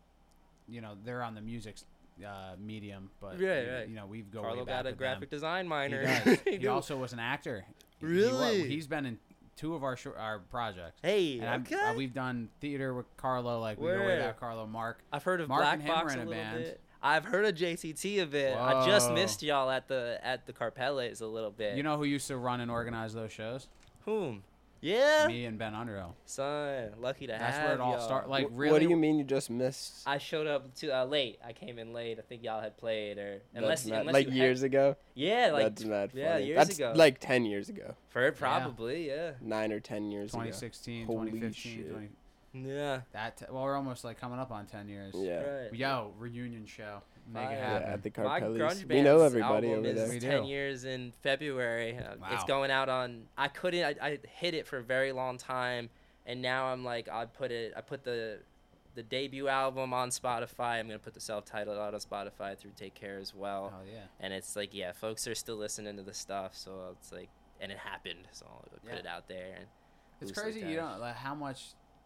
S1: you know, they're on the music uh medium, but
S2: right,
S1: you,
S2: right.
S1: you know, we've go
S2: Carlo
S1: way back
S2: got a
S1: with
S2: graphic
S1: them.
S2: design minor.
S1: He does.
S2: he
S1: he also was an actor.
S2: Really?
S1: He, he's been in two of our sh- our projects.
S2: Hey,
S1: and
S2: okay.
S1: uh, we've done theater with Carlo. Like we
S2: Where?
S1: go way back. Carlo, Mark.
S2: I've heard of
S1: Mark
S2: Black
S1: and him
S2: Box
S1: were in
S2: a
S1: a
S2: little
S1: band.
S2: bit. I've heard of J T T a bit. Whoa. I just missed y'all at the at the Carpeles a little bit.
S1: You know who used to run and organize those shows?
S2: Whom? Yeah.
S1: Me and Ben Underhill.
S2: Son, lucky to
S1: That's
S2: have
S1: That's where it all
S2: y'all.
S1: started. Like,
S3: Wh-
S1: really?
S3: What do you mean you just missed?
S2: I showed up too uh, late. I came in late. I think y'all had played, or unless,
S3: That's mad-
S2: unless
S3: like
S2: you
S3: years
S2: had,
S3: ago.
S2: Yeah, like
S3: That's mad funny.
S2: yeah, years
S3: That's
S2: ago.
S3: like ten years ago.
S2: For it, probably, yeah. yeah.
S3: Nine or ten years
S1: twenty
S3: ago.
S1: sixteen,
S3: Holy
S1: twenty fifteen,
S3: shit.
S1: twenty
S2: Yeah.
S1: That t- well, we're almost like coming up on ten years.
S3: Yeah.
S2: Right.
S1: Yo, reunion show. Make
S2: Fire.
S1: it
S3: Yeah,
S1: happen.
S3: at the
S2: My
S3: Carpeles.
S2: grunge
S3: We know
S2: band's
S3: everybody
S2: album
S3: over
S2: is
S3: there.
S1: We
S2: ten
S1: do.
S2: years in February. Uh,
S1: Wow.
S2: It's going out on. I couldn't. I, I hid it for a very long time, and now I'm like, I put it. I put the, the debut album on Spotify. I'm gonna put the self-titled out on Spotify through Take Care as well.
S1: Oh yeah.
S2: And it's like, yeah, folks are still listening to the stuff, so it's like, and it happened, so I'll put
S1: Yeah.
S2: it out there. And
S1: It's
S2: loosely
S1: crazy, you
S2: attached.
S1: know, like how much,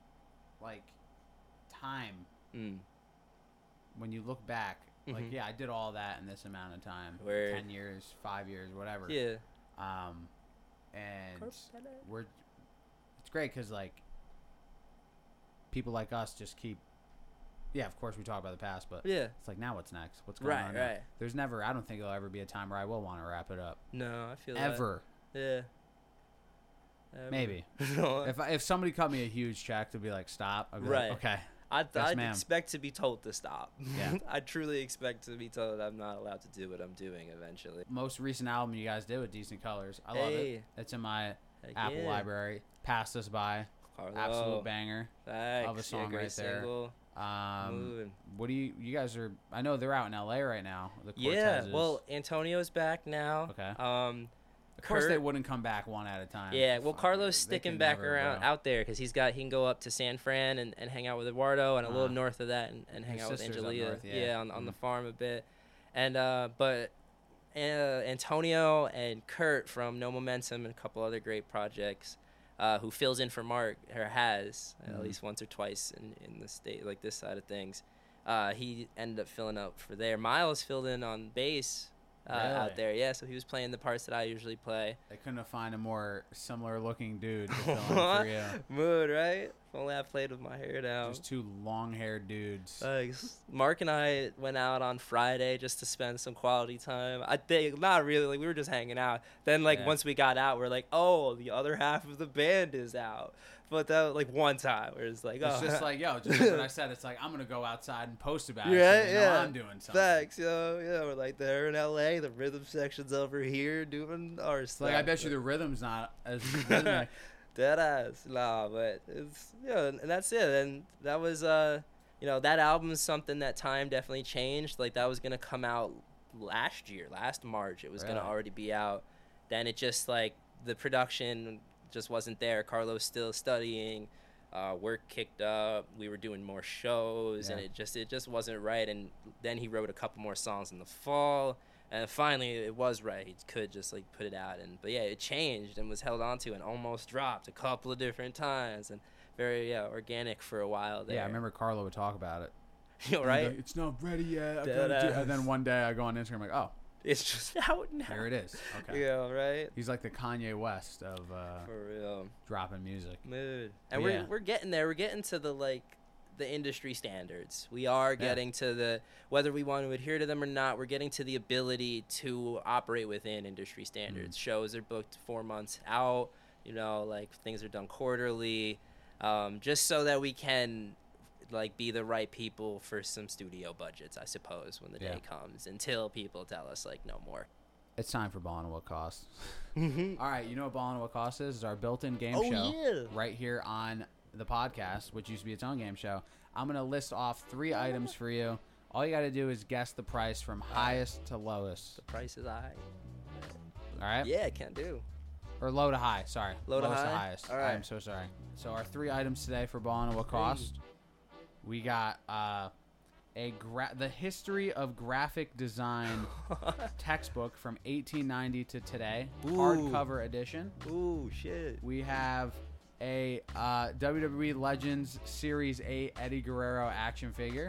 S1: like, time
S2: Mm.
S1: when you look back. Like,
S2: Mhm.
S1: yeah, I did all that in this amount of time.
S2: Word.
S1: Ten years, five years, whatever.
S2: Yeah.
S1: Um, and
S2: Carpet.
S1: we're it's great because like people like us just keep. Yeah, of course we talk about the past, but
S2: Yeah.
S1: it's like, now what's next? What's going
S2: Right,
S1: on? now?
S2: right.
S1: There's never. I don't think there'll ever be a time where I will want to wrap it up.
S2: No, I feel
S1: Ever.
S2: that. Yeah. Ever.
S1: Maybe.
S2: No,
S1: If I, if somebody cut me a huge check to be like, stop, I'd be
S2: Right.
S1: like, okay.
S2: I'd,
S1: Yes,
S2: I'd
S1: ma'am.
S2: expect to be told to stop.
S1: Yeah.
S2: I truly expect to be told I'm not allowed to do what I'm doing eventually.
S1: Most recent album you guys did with Decent Colors. I love
S2: Hey.
S1: it. It's in my
S2: Heck
S1: Apple
S2: yeah.
S1: library. Passed Us By.
S2: Carlo.
S1: Absolute banger.
S2: Thanks.
S1: Love a song
S2: yeah, great
S1: right there.
S2: single.
S1: Um,
S2: Moving.
S1: what do you, you guys are, I know they're out in L A right now. The
S2: Yeah,
S1: Cortezes.
S2: well, Antonio's back now.
S1: Okay.
S2: Um,
S1: Of course
S2: Kurt-
S1: they wouldn't come back one at a time.
S2: Yeah, well,
S1: Fuck,
S2: Carlos
S1: they
S2: sticking
S1: can
S2: back
S1: never,
S2: around
S1: bro.
S2: out there because he's got he can go up to San Fran and, and hang out with Eduardo, and a little
S1: Ah.
S2: north of that and, and hang
S1: His
S2: out with
S1: sister's up
S2: Angelia.
S1: north, yeah.
S2: on, on the
S1: Mm.
S2: farm a bit, and uh, but uh, Antonio and Kurt from No Momentum and a couple other great projects, uh, who fills in for Mark or has
S1: Mhm.
S2: at least once or twice in in the state like this side of things. Uh, he ended up filling up for there. Miles filled in on bass. Uh,
S1: Really?
S2: out there, yeah. So he was playing the parts that I usually play.
S1: They couldn't have find a more similar looking dude to fill in for you.
S2: Mood, right? only I played with my hair down.
S1: Just two long-haired dudes.
S2: Thanks. Mark and I went out on Friday just to spend some quality time. I think not really. Like we were just hanging out. Then like
S1: Yeah.
S2: once we got out, we're like, oh, the other half of the band is out. But that like one time, where it's like, oh,
S1: It's just like, yo, just like what I said. It's like, I'm going to go outside and post about it.
S2: Right,
S1: So they know
S2: yeah.
S1: I'm doing something.
S2: Thanks, yo. Yeah, we're like there in L A. The rhythm section's over here doing our
S1: It's
S2: stuff.
S1: like, I bet you the rhythm's not as rhythmic.
S2: Dead ass. Nah, but it's yeah, and that's it. And that was uh, you know, that album is something that time definitely changed. Like that was gonna come out last year, last March. It was
S1: Really?
S2: gonna already be out. Then it just like the production just wasn't there. Carlos still studying. Uh, work kicked up. We were doing more shows, and
S1: Yeah.
S2: it just it just wasn't right. And then he wrote a couple more songs in the fall, and finally it was right. He could just like put it out, and but yeah, it changed and was held onto and almost dropped a couple of different times, and very yeah organic for a while there.
S1: Yeah, I remember Carlo would talk about it.
S2: You know,
S1: He'd be
S2: right?
S1: like, it's not ready yet. I
S2: Dead
S1: gotta do-"
S2: ass.
S1: And then one day I go on Instagram, like, oh,
S2: It's just out now.
S1: here it is. Okay.
S2: Yeah, right.
S1: He's like the Kanye West of uh,
S2: For real.
S1: dropping music.
S2: Mood. And
S1: Yeah.
S2: we're we're getting there. We're getting to the like the industry standards. We are
S1: Yeah.
S2: getting to the whether we want to adhere to them or not, we're getting to the ability to operate within industry standards. Shows are booked four months out, you know, like things are done quarterly. Um, just so that we can like be the right people for some studio budgets, I suppose, when the
S1: Yeah.
S2: day comes, until people tell us like no more.
S1: It's time for Ballin' at What Cost.
S2: Mm-hmm.
S1: All right, you know what Ballin' at What Cost is? It's our built-in game
S2: Oh,
S1: show
S2: yeah.
S1: right here on the podcast, which used to be its own game show. I'm going to list off three items for you. All you got to do is guess the price from highest to lowest.
S2: The price is high.
S1: All right?
S2: Yeah, can do.
S1: Or low to high, sorry.
S2: Low to
S1: Lowest
S2: high?
S1: highest.
S2: All right.
S1: I'm so sorry. So our three items today for Ballin' at What Cost. We got uh, a gra- the history of graphic design textbook from eighteen ninety to today,
S2: Ooh.
S1: hardcover edition.
S2: Ooh, shit.
S1: We have a uh, W W E Legends Series eight Eddie Guerrero action figure.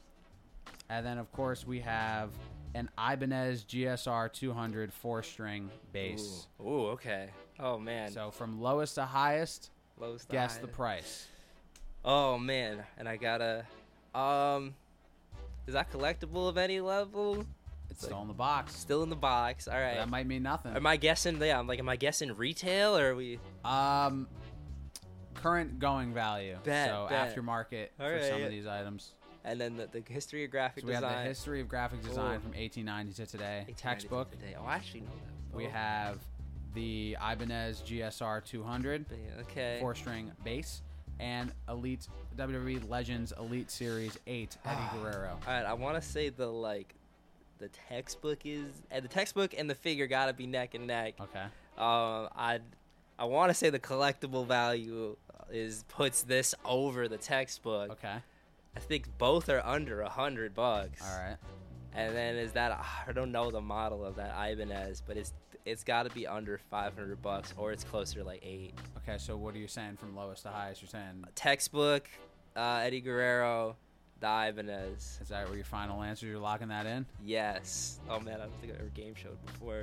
S1: And then, of course, we have an Ibanez G S R two hundred four-string bass.
S2: Ooh. Ooh, okay. Oh, man.
S1: So from lowest to highest,
S2: Lowest to
S1: guess
S2: high.
S1: the price.
S2: Oh, man. And I gotta... Um... Is that collectible of any level?
S1: It's
S2: like-
S1: still in the box.
S2: Still in the box. All right.
S1: That might mean nothing.
S2: Am I guessing... Yeah, I'm like, am I guessing retail, or are we...
S1: Um, current going value.
S2: Bet,
S1: so
S2: bet.
S1: aftermarket
S2: All
S1: for
S2: right,
S1: some
S2: yeah.
S1: of these items.
S2: And then the, the history of graphic
S1: So we have
S2: design.
S1: the history of graphic design
S2: Ooh.
S1: from eighteen ninety to today.
S2: eighteen ninety
S1: Textbook.
S2: today. Oh, I actually know that.
S1: We
S2: Oh.
S1: have the Ibanez G S R two hundred
S2: Yeah, okay.
S1: four-string bass and Elite W W E Legends Elite Series eight Eddie Guerrero.
S2: All right, I want to say the like, the textbook is, and the textbook and the figure gotta be neck and neck.
S1: Okay.
S2: Um, I, I want to say the collectible value is puts this over the textbook.
S1: Okay.
S2: I think both are under a hundred bucks.
S1: All right.
S2: And then is that I don't know the model of that Ibanez, but it's it's got to be under five hundred bucks, or it's closer to like eight.
S1: Okay. So what are you saying from lowest to highest? You're saying
S2: Textbook, uh, Eddie Guerrero, the Ibanez.
S1: is that where your final answer? You're locking that in?
S2: Yes. Oh man, I don't think I ever game showed before.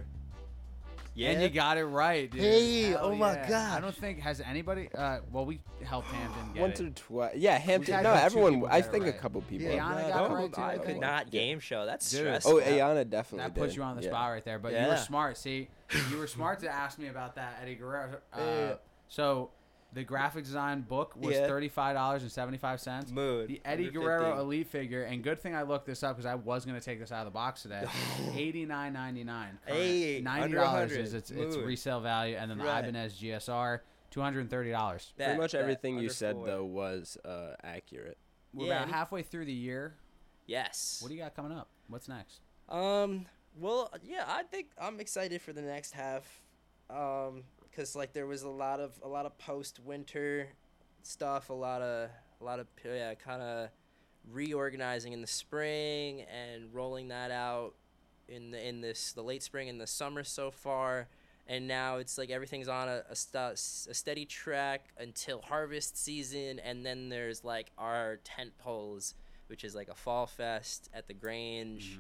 S2: Yeah.
S1: And you got it right, dude.
S2: Hey,
S1: Hell
S2: oh my
S1: yeah.
S2: gosh.
S1: I don't think has anybody. Uh, well, we helped Hampton get
S3: Once
S1: it.
S3: or twice. Yeah, Hampton.
S1: had
S3: No,
S1: two
S3: everyone.
S1: people
S3: I
S1: get it
S3: think a
S1: right.
S3: couple people.
S1: Yeah, Ayana got it
S2: no,
S1: right, too,
S2: I
S1: I
S2: could
S1: think.
S2: not game show. That's
S1: Dude.
S2: stressful.
S3: Oh, Ayana definitely.
S1: That puts
S3: did.
S1: you on the
S3: Yeah.
S1: spot right there. But you were
S2: Yeah.
S1: smart. See, you were smart to ask me about that Eddie Guerrero. Uh,
S3: Yeah.
S1: So the graphic design book was
S2: Yeah.
S1: thirty-five dollars and seventy-five cents.
S2: Mood.
S1: The Eddie
S2: Under
S1: Guerrero
S2: fifty.
S1: Elite figure, and good thing I looked this up because I was gonna take this out of the box today. eighty-nine ninety-nine.
S2: Hey,
S1: ninety
S2: under
S1: dollars
S2: one
S1: is
S2: hundred.
S1: its, its
S2: Mood.
S1: resale value, and then the
S2: Right.
S1: Ibanez G S R two hundred and thirty dollars.
S3: Pretty
S2: Bet,
S3: much
S2: bet,
S3: everything you
S2: under
S3: said
S2: four.
S3: though was uh, accurate.
S1: We're
S2: Yeah,
S1: about
S2: any-
S1: halfway through the year.
S2: Yes.
S1: What do you got coming up? What's next?
S2: Um. Well, yeah, I think I'm excited for the next half. Um, because like there was a lot of a lot of post winter stuff, a lot of a lot of yeah, kind of reorganizing in the spring and rolling that out in the in this the late spring and the summer so far. And now it's like everything's on a, a, st- a steady track until harvest season, and then there's like our tent poles, which is like a fall fest at the Grange.
S1: Mhm.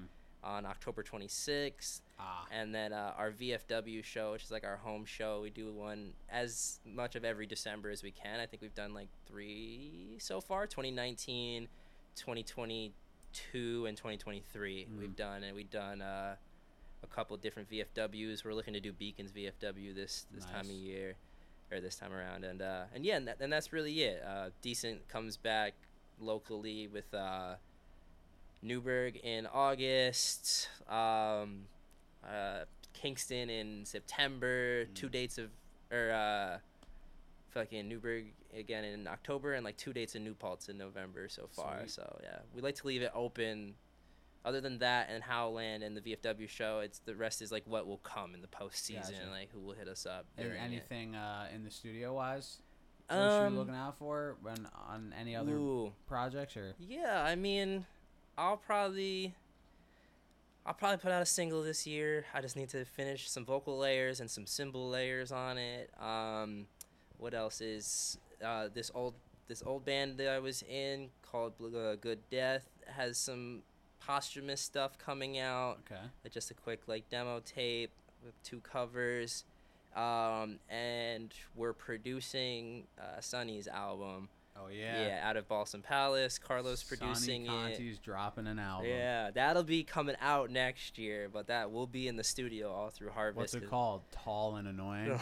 S2: on October twenty-sixth.
S1: Ah.
S2: And then uh, our V F W show, which is like our home show, we do one as much of every December as we can. I think we've done like three so far, twenty nineteen, twenty twenty-two, and twenty twenty-three.
S1: Mm.
S2: We've done, and we've done uh, a couple different V F Ws. We're looking to do Beacons V F W this this
S1: Nice.
S2: time of year, or this time around. And uh, and yeah, and, that, and that's really it. Uh, Decent comes back locally with uh, Newburgh in August. Um, Uh, Kingston in September,
S1: Mm.
S2: two dates of, or uh, fucking Newburgh again in October, and like two dates in New Paltz in November so far.
S1: Sweet.
S2: So yeah, we like to leave it open. Other than that, and Howland and the V F W show, it's the rest is like what will come in the postseason,
S1: Gotcha.
S2: like who will hit us up.
S1: Is
S2: during it.
S1: anything uh, in the studio wise? What should
S2: Um,
S1: be looking out for when on any other
S2: Ooh,
S1: projects or?
S2: yeah, I mean, I'll probably. I'll probably put out a single this year. I just need to finish some vocal layers and some cymbal layers on it. Um, what else is uh, this old this old band that I was in called Bl- uh, Good Death has some posthumous stuff coming out.
S1: Okay.
S2: Like just a quick like demo tape with two covers, um, and we're producing uh, Sonny's album.
S1: Oh yeah.
S2: Yeah, out of Balsam Palace. Carlos producing
S1: Sonny
S2: it.
S1: Conti's dropping an album.
S2: Yeah, that'll be coming out next year, but that will be in the studio all through Harvest.
S1: What's it called? Tall and annoying.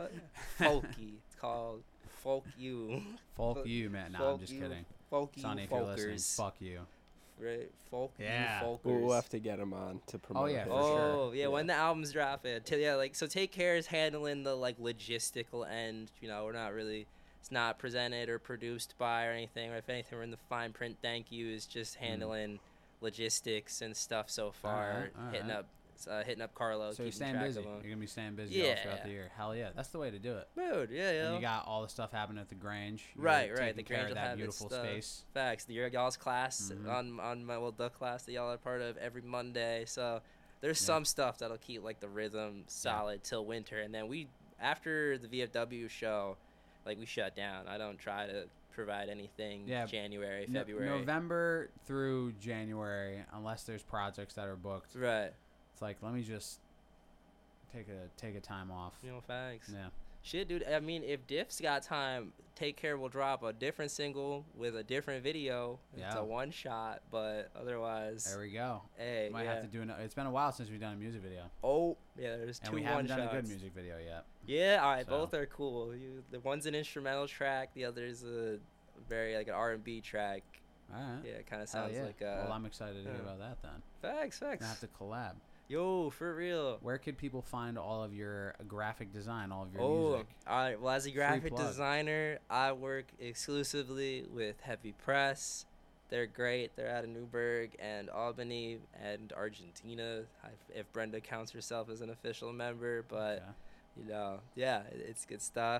S2: Folky. It's called Folk You.
S1: Folk
S2: Fo-
S1: you, man. No,
S2: folk
S1: I'm just
S2: you.
S1: kidding.
S2: Folk
S1: Sonny,
S2: You
S1: if you're listening,
S2: Folkers.
S1: fuck you.
S2: Right? Folk
S1: Yeah.
S2: You Folkers.
S3: We'll, we'll have to get him on to promote.
S1: yeah,
S3: his.
S1: for sure.
S2: Oh yeah, when the album's dropping, t- yeah, like so. Take Care is handling the like logistical end. You know, we're not really. It's not presented or produced by or anything. Or if anything, we're in the fine print. Thank you is just handling logistics and stuff so far.
S1: Alright,
S2: hitting
S1: alright.
S2: up, uh, hitting up Carlo,
S1: So you're
S2: keeping
S1: staying
S2: track
S1: busy.
S2: of
S1: You're
S2: him.
S1: gonna be staying busy all
S2: Yeah.
S1: throughout the year. Hell yeah, that's the way to do it.
S2: Dude, yeah, yeah.
S1: And you got all the stuff happening at the Grange. You're
S2: Right, right,
S1: taking
S2: the
S1: care
S2: Grange
S1: of
S2: will
S1: that
S2: have its
S1: beautiful
S2: stuff.
S1: space.
S2: Facts. The your y'all's class
S1: Mhm.
S2: on on my well the class that y'all are part of every Monday. So there's
S1: Yeah.
S2: some stuff that'll keep like the rhythm solid till winter, and then we after the V F W show, like we shut down. I don't try to provide anything
S1: Yeah.
S2: January,
S1: No-
S2: February.
S1: November through January, unless there's projects that are booked.
S2: Right.
S1: It's like let me just take a take a time off.
S2: You know, facts.
S1: Yeah.
S2: Shit, dude. I mean, if Diff's got time, Take Care will drop a different single with a different video. It's
S1: Yeah.
S2: a one shot, but otherwise,
S1: There we go.
S2: hey,
S1: Might
S2: yeah.
S1: have to do. An, it's been a while since we've done a music video,
S2: Oh, yeah. There's
S1: and
S2: two
S1: we
S2: one
S1: haven't
S2: shots.
S1: done a good music video yet.
S2: Yeah, all right.
S1: So.
S2: Both are cool. You, the one's an instrumental track. The other's a very like an R and B track.
S1: All right.
S2: Yeah, it kind of
S1: Hell
S2: sounds
S1: yeah.
S2: like uh,
S1: well, I'm excited to hear
S2: yeah.
S1: about that then.
S2: facts,
S1: Gonna
S2: facts.
S1: have to collab.
S2: Yo, for real.
S1: Where could people find all of your graphic design, all of your
S2: Oh,
S1: music?
S2: all right. Well, as a graphic
S1: plug.
S2: designer, I work exclusively with Heavy Press. They're great. They're out of Newburgh and Albany and Argentina, if- if Brenda counts herself as an official member. But,
S1: Okay.
S2: you know, yeah, it- it's good stuff.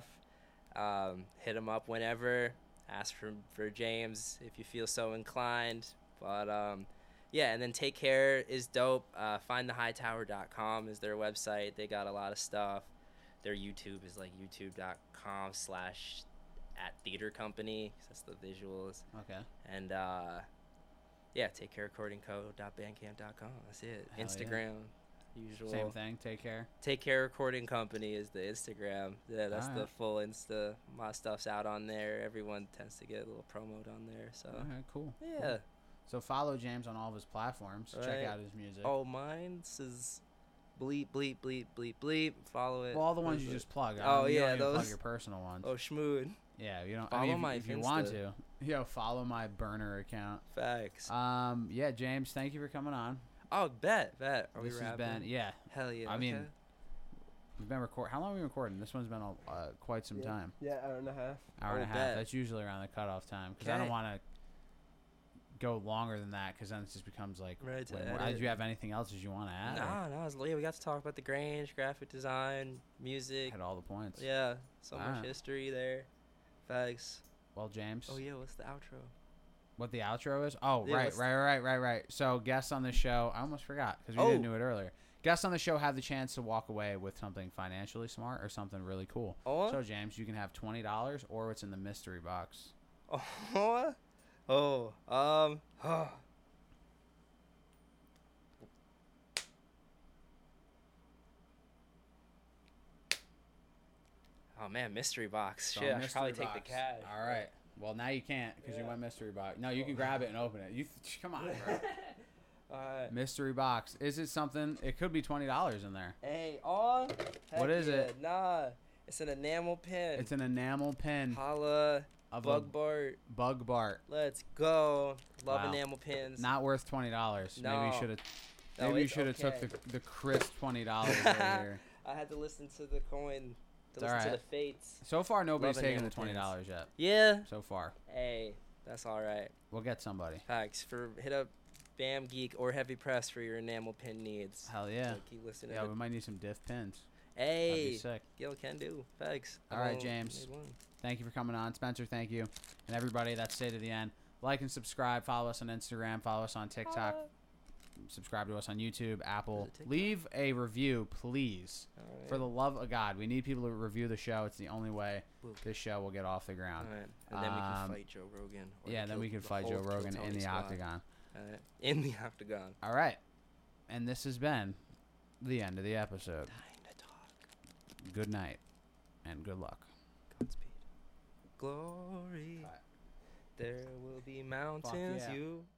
S2: Um, hit them up whenever. Ask for, for James if you feel so inclined. But, um, yeah, and then Take Care is dope. Uh, find the high tower dot com is their website. They got a lot of stuff. Their YouTube is like youtube.com slash at theater company. 'Cause that's the visuals.
S1: Okay.
S2: And, uh, yeah, take care recording co dot bandcamp dot com. That's it.
S1: Hell yeah.
S2: Instagram, usual.
S1: Same thing. Take care.
S2: Take Care Recording Company is the Instagram. Yeah, that's the
S1: Alright.
S2: full Insta. My stuff's out on there. Everyone tends to get a little promo on there. So,
S1: All right. Cool.
S2: yeah.
S1: Cool. So follow James on all of his platforms. Check
S2: Right.
S1: out his music.
S2: Oh, mine is bleep, bleep, bleep, bleep, bleep. Follow it.
S1: well, all the ones
S2: What
S1: you
S2: is it?
S1: just plug.
S2: Oh,
S1: um, you
S2: yeah,
S1: don't even plug
S2: those-
S1: your personal ones.
S2: Oh, schmood.
S1: Yeah, you don't.
S2: Follow
S1: I mean, if,
S2: my
S1: if you want to,
S2: Finsta.
S1: yo, follow my burner account.
S2: Facts.
S1: Um, yeah, James, thank you for coming on.
S2: oh, bet, bet. Are
S1: this
S2: we
S1: has
S2: rapping?
S1: been, yeah,
S2: Hell yeah.
S1: I mean,
S2: okay.
S1: we've been record. How long have we been recording? This one's been a, uh, quite some
S3: yeah.
S1: time.
S3: Yeah, hour and a half.
S1: Hour and a
S2: Oh,
S1: half.
S2: bet.
S1: That's usually around the cutoff time because I
S2: Okay.
S1: don't want to go longer than that because then it just becomes like.
S2: Right to
S1: way more.
S2: edit.
S1: Did you have anything else that you want to add? or
S2: Nah, nah. It's, yeah, we got to talk about the Grange, graphic design, music.
S1: Hit all the points.
S2: Yeah, so much
S1: Alright.
S2: history there. Facts.
S1: Well, James.
S2: Oh yeah, what's the outro?
S1: What the outro is? Oh,
S2: Yeah,
S1: right,
S2: what's-
S1: right, right, right, right. So guests on the show, I almost forgot because we
S2: Oh.
S1: didn't do it earlier. Guests on the show have the chance to walk away with something financially smart or something really cool.
S2: Oh,
S1: So James, you can have twenty dollars or it's in the mystery box.
S2: oh, oh, um, Oh man, mystery box.
S1: So
S2: Shit, I should
S1: mystery
S2: probably take
S1: box.
S2: the cash.
S1: All right. Well, now you can't because you
S2: Yeah.
S1: went mystery box. No, you can grab it and open it. You th- come on, bro.
S2: Alright.
S1: Mystery box. Is it something? It could be twenty dollars in there.
S2: Hey, oh.
S1: What is it?
S2: Nah, it's an enamel pin.
S1: It's an enamel pin
S2: Holla,
S1: of
S2: Bug
S1: a
S2: Bart.
S1: bug Bart.
S2: Let's go. Love
S1: Wow.
S2: enamel pins.
S1: Not worth twenty dollars. Maybe you
S2: No.
S1: should have.
S2: No,
S1: Maybe you
S2: it's
S1: should have
S2: okay.
S1: took the the crisp twenty dollars over here.
S2: I had to listen to the coin. To
S1: It's
S2: listen to the
S1: alright.
S2: fates.
S1: So far, nobody's
S2: Love
S1: taken the
S2: enamel
S1: twenty
S2: pins.
S1: dollars yet.
S2: Yeah.
S1: So far,
S2: Hey, that's all right.
S1: we'll get somebody.
S2: Facts. For hit up Bam Geek or Heavy Press for your enamel pin needs.
S1: Hell yeah.
S2: So keep listening.
S1: Yeah,
S2: to-
S1: we might need some diff pins. That'd be
S2: hey,
S1: sick.
S2: yo, can do. Facts.
S1: All
S2: I
S1: right,
S2: won't-
S1: James.
S2: made one.
S1: Thank you for coming on. Spencer, thank you. And everybody that stayed to the end. Like and subscribe. Follow us on Instagram. Follow us on TikTok. Subscribe to us on YouTube, Apple.
S2: Is it TikTok?
S1: Leave a review, please.
S2: All right.
S1: For the love of God, we need people to review the show. It's the only way
S2: Woo.
S1: this show will get off the
S2: All
S1: ground.
S2: right. And then we
S1: Um,
S2: can fight Joe Rogan. or
S1: Yeah,
S2: the
S1: then
S2: Kill-
S1: we can
S2: the
S1: fight
S2: whole
S1: Joe
S2: Kill
S1: Rogan in
S2: Tony
S1: the
S2: squad.
S1: octagon.
S2: All right. In the octagon.
S1: All right. And this has been the end of the episode.
S2: Time to talk.
S1: Good night and good luck.
S2: Godspeed. Glory.
S1: All right.
S2: There will be mountains.
S1: yeah.
S2: You.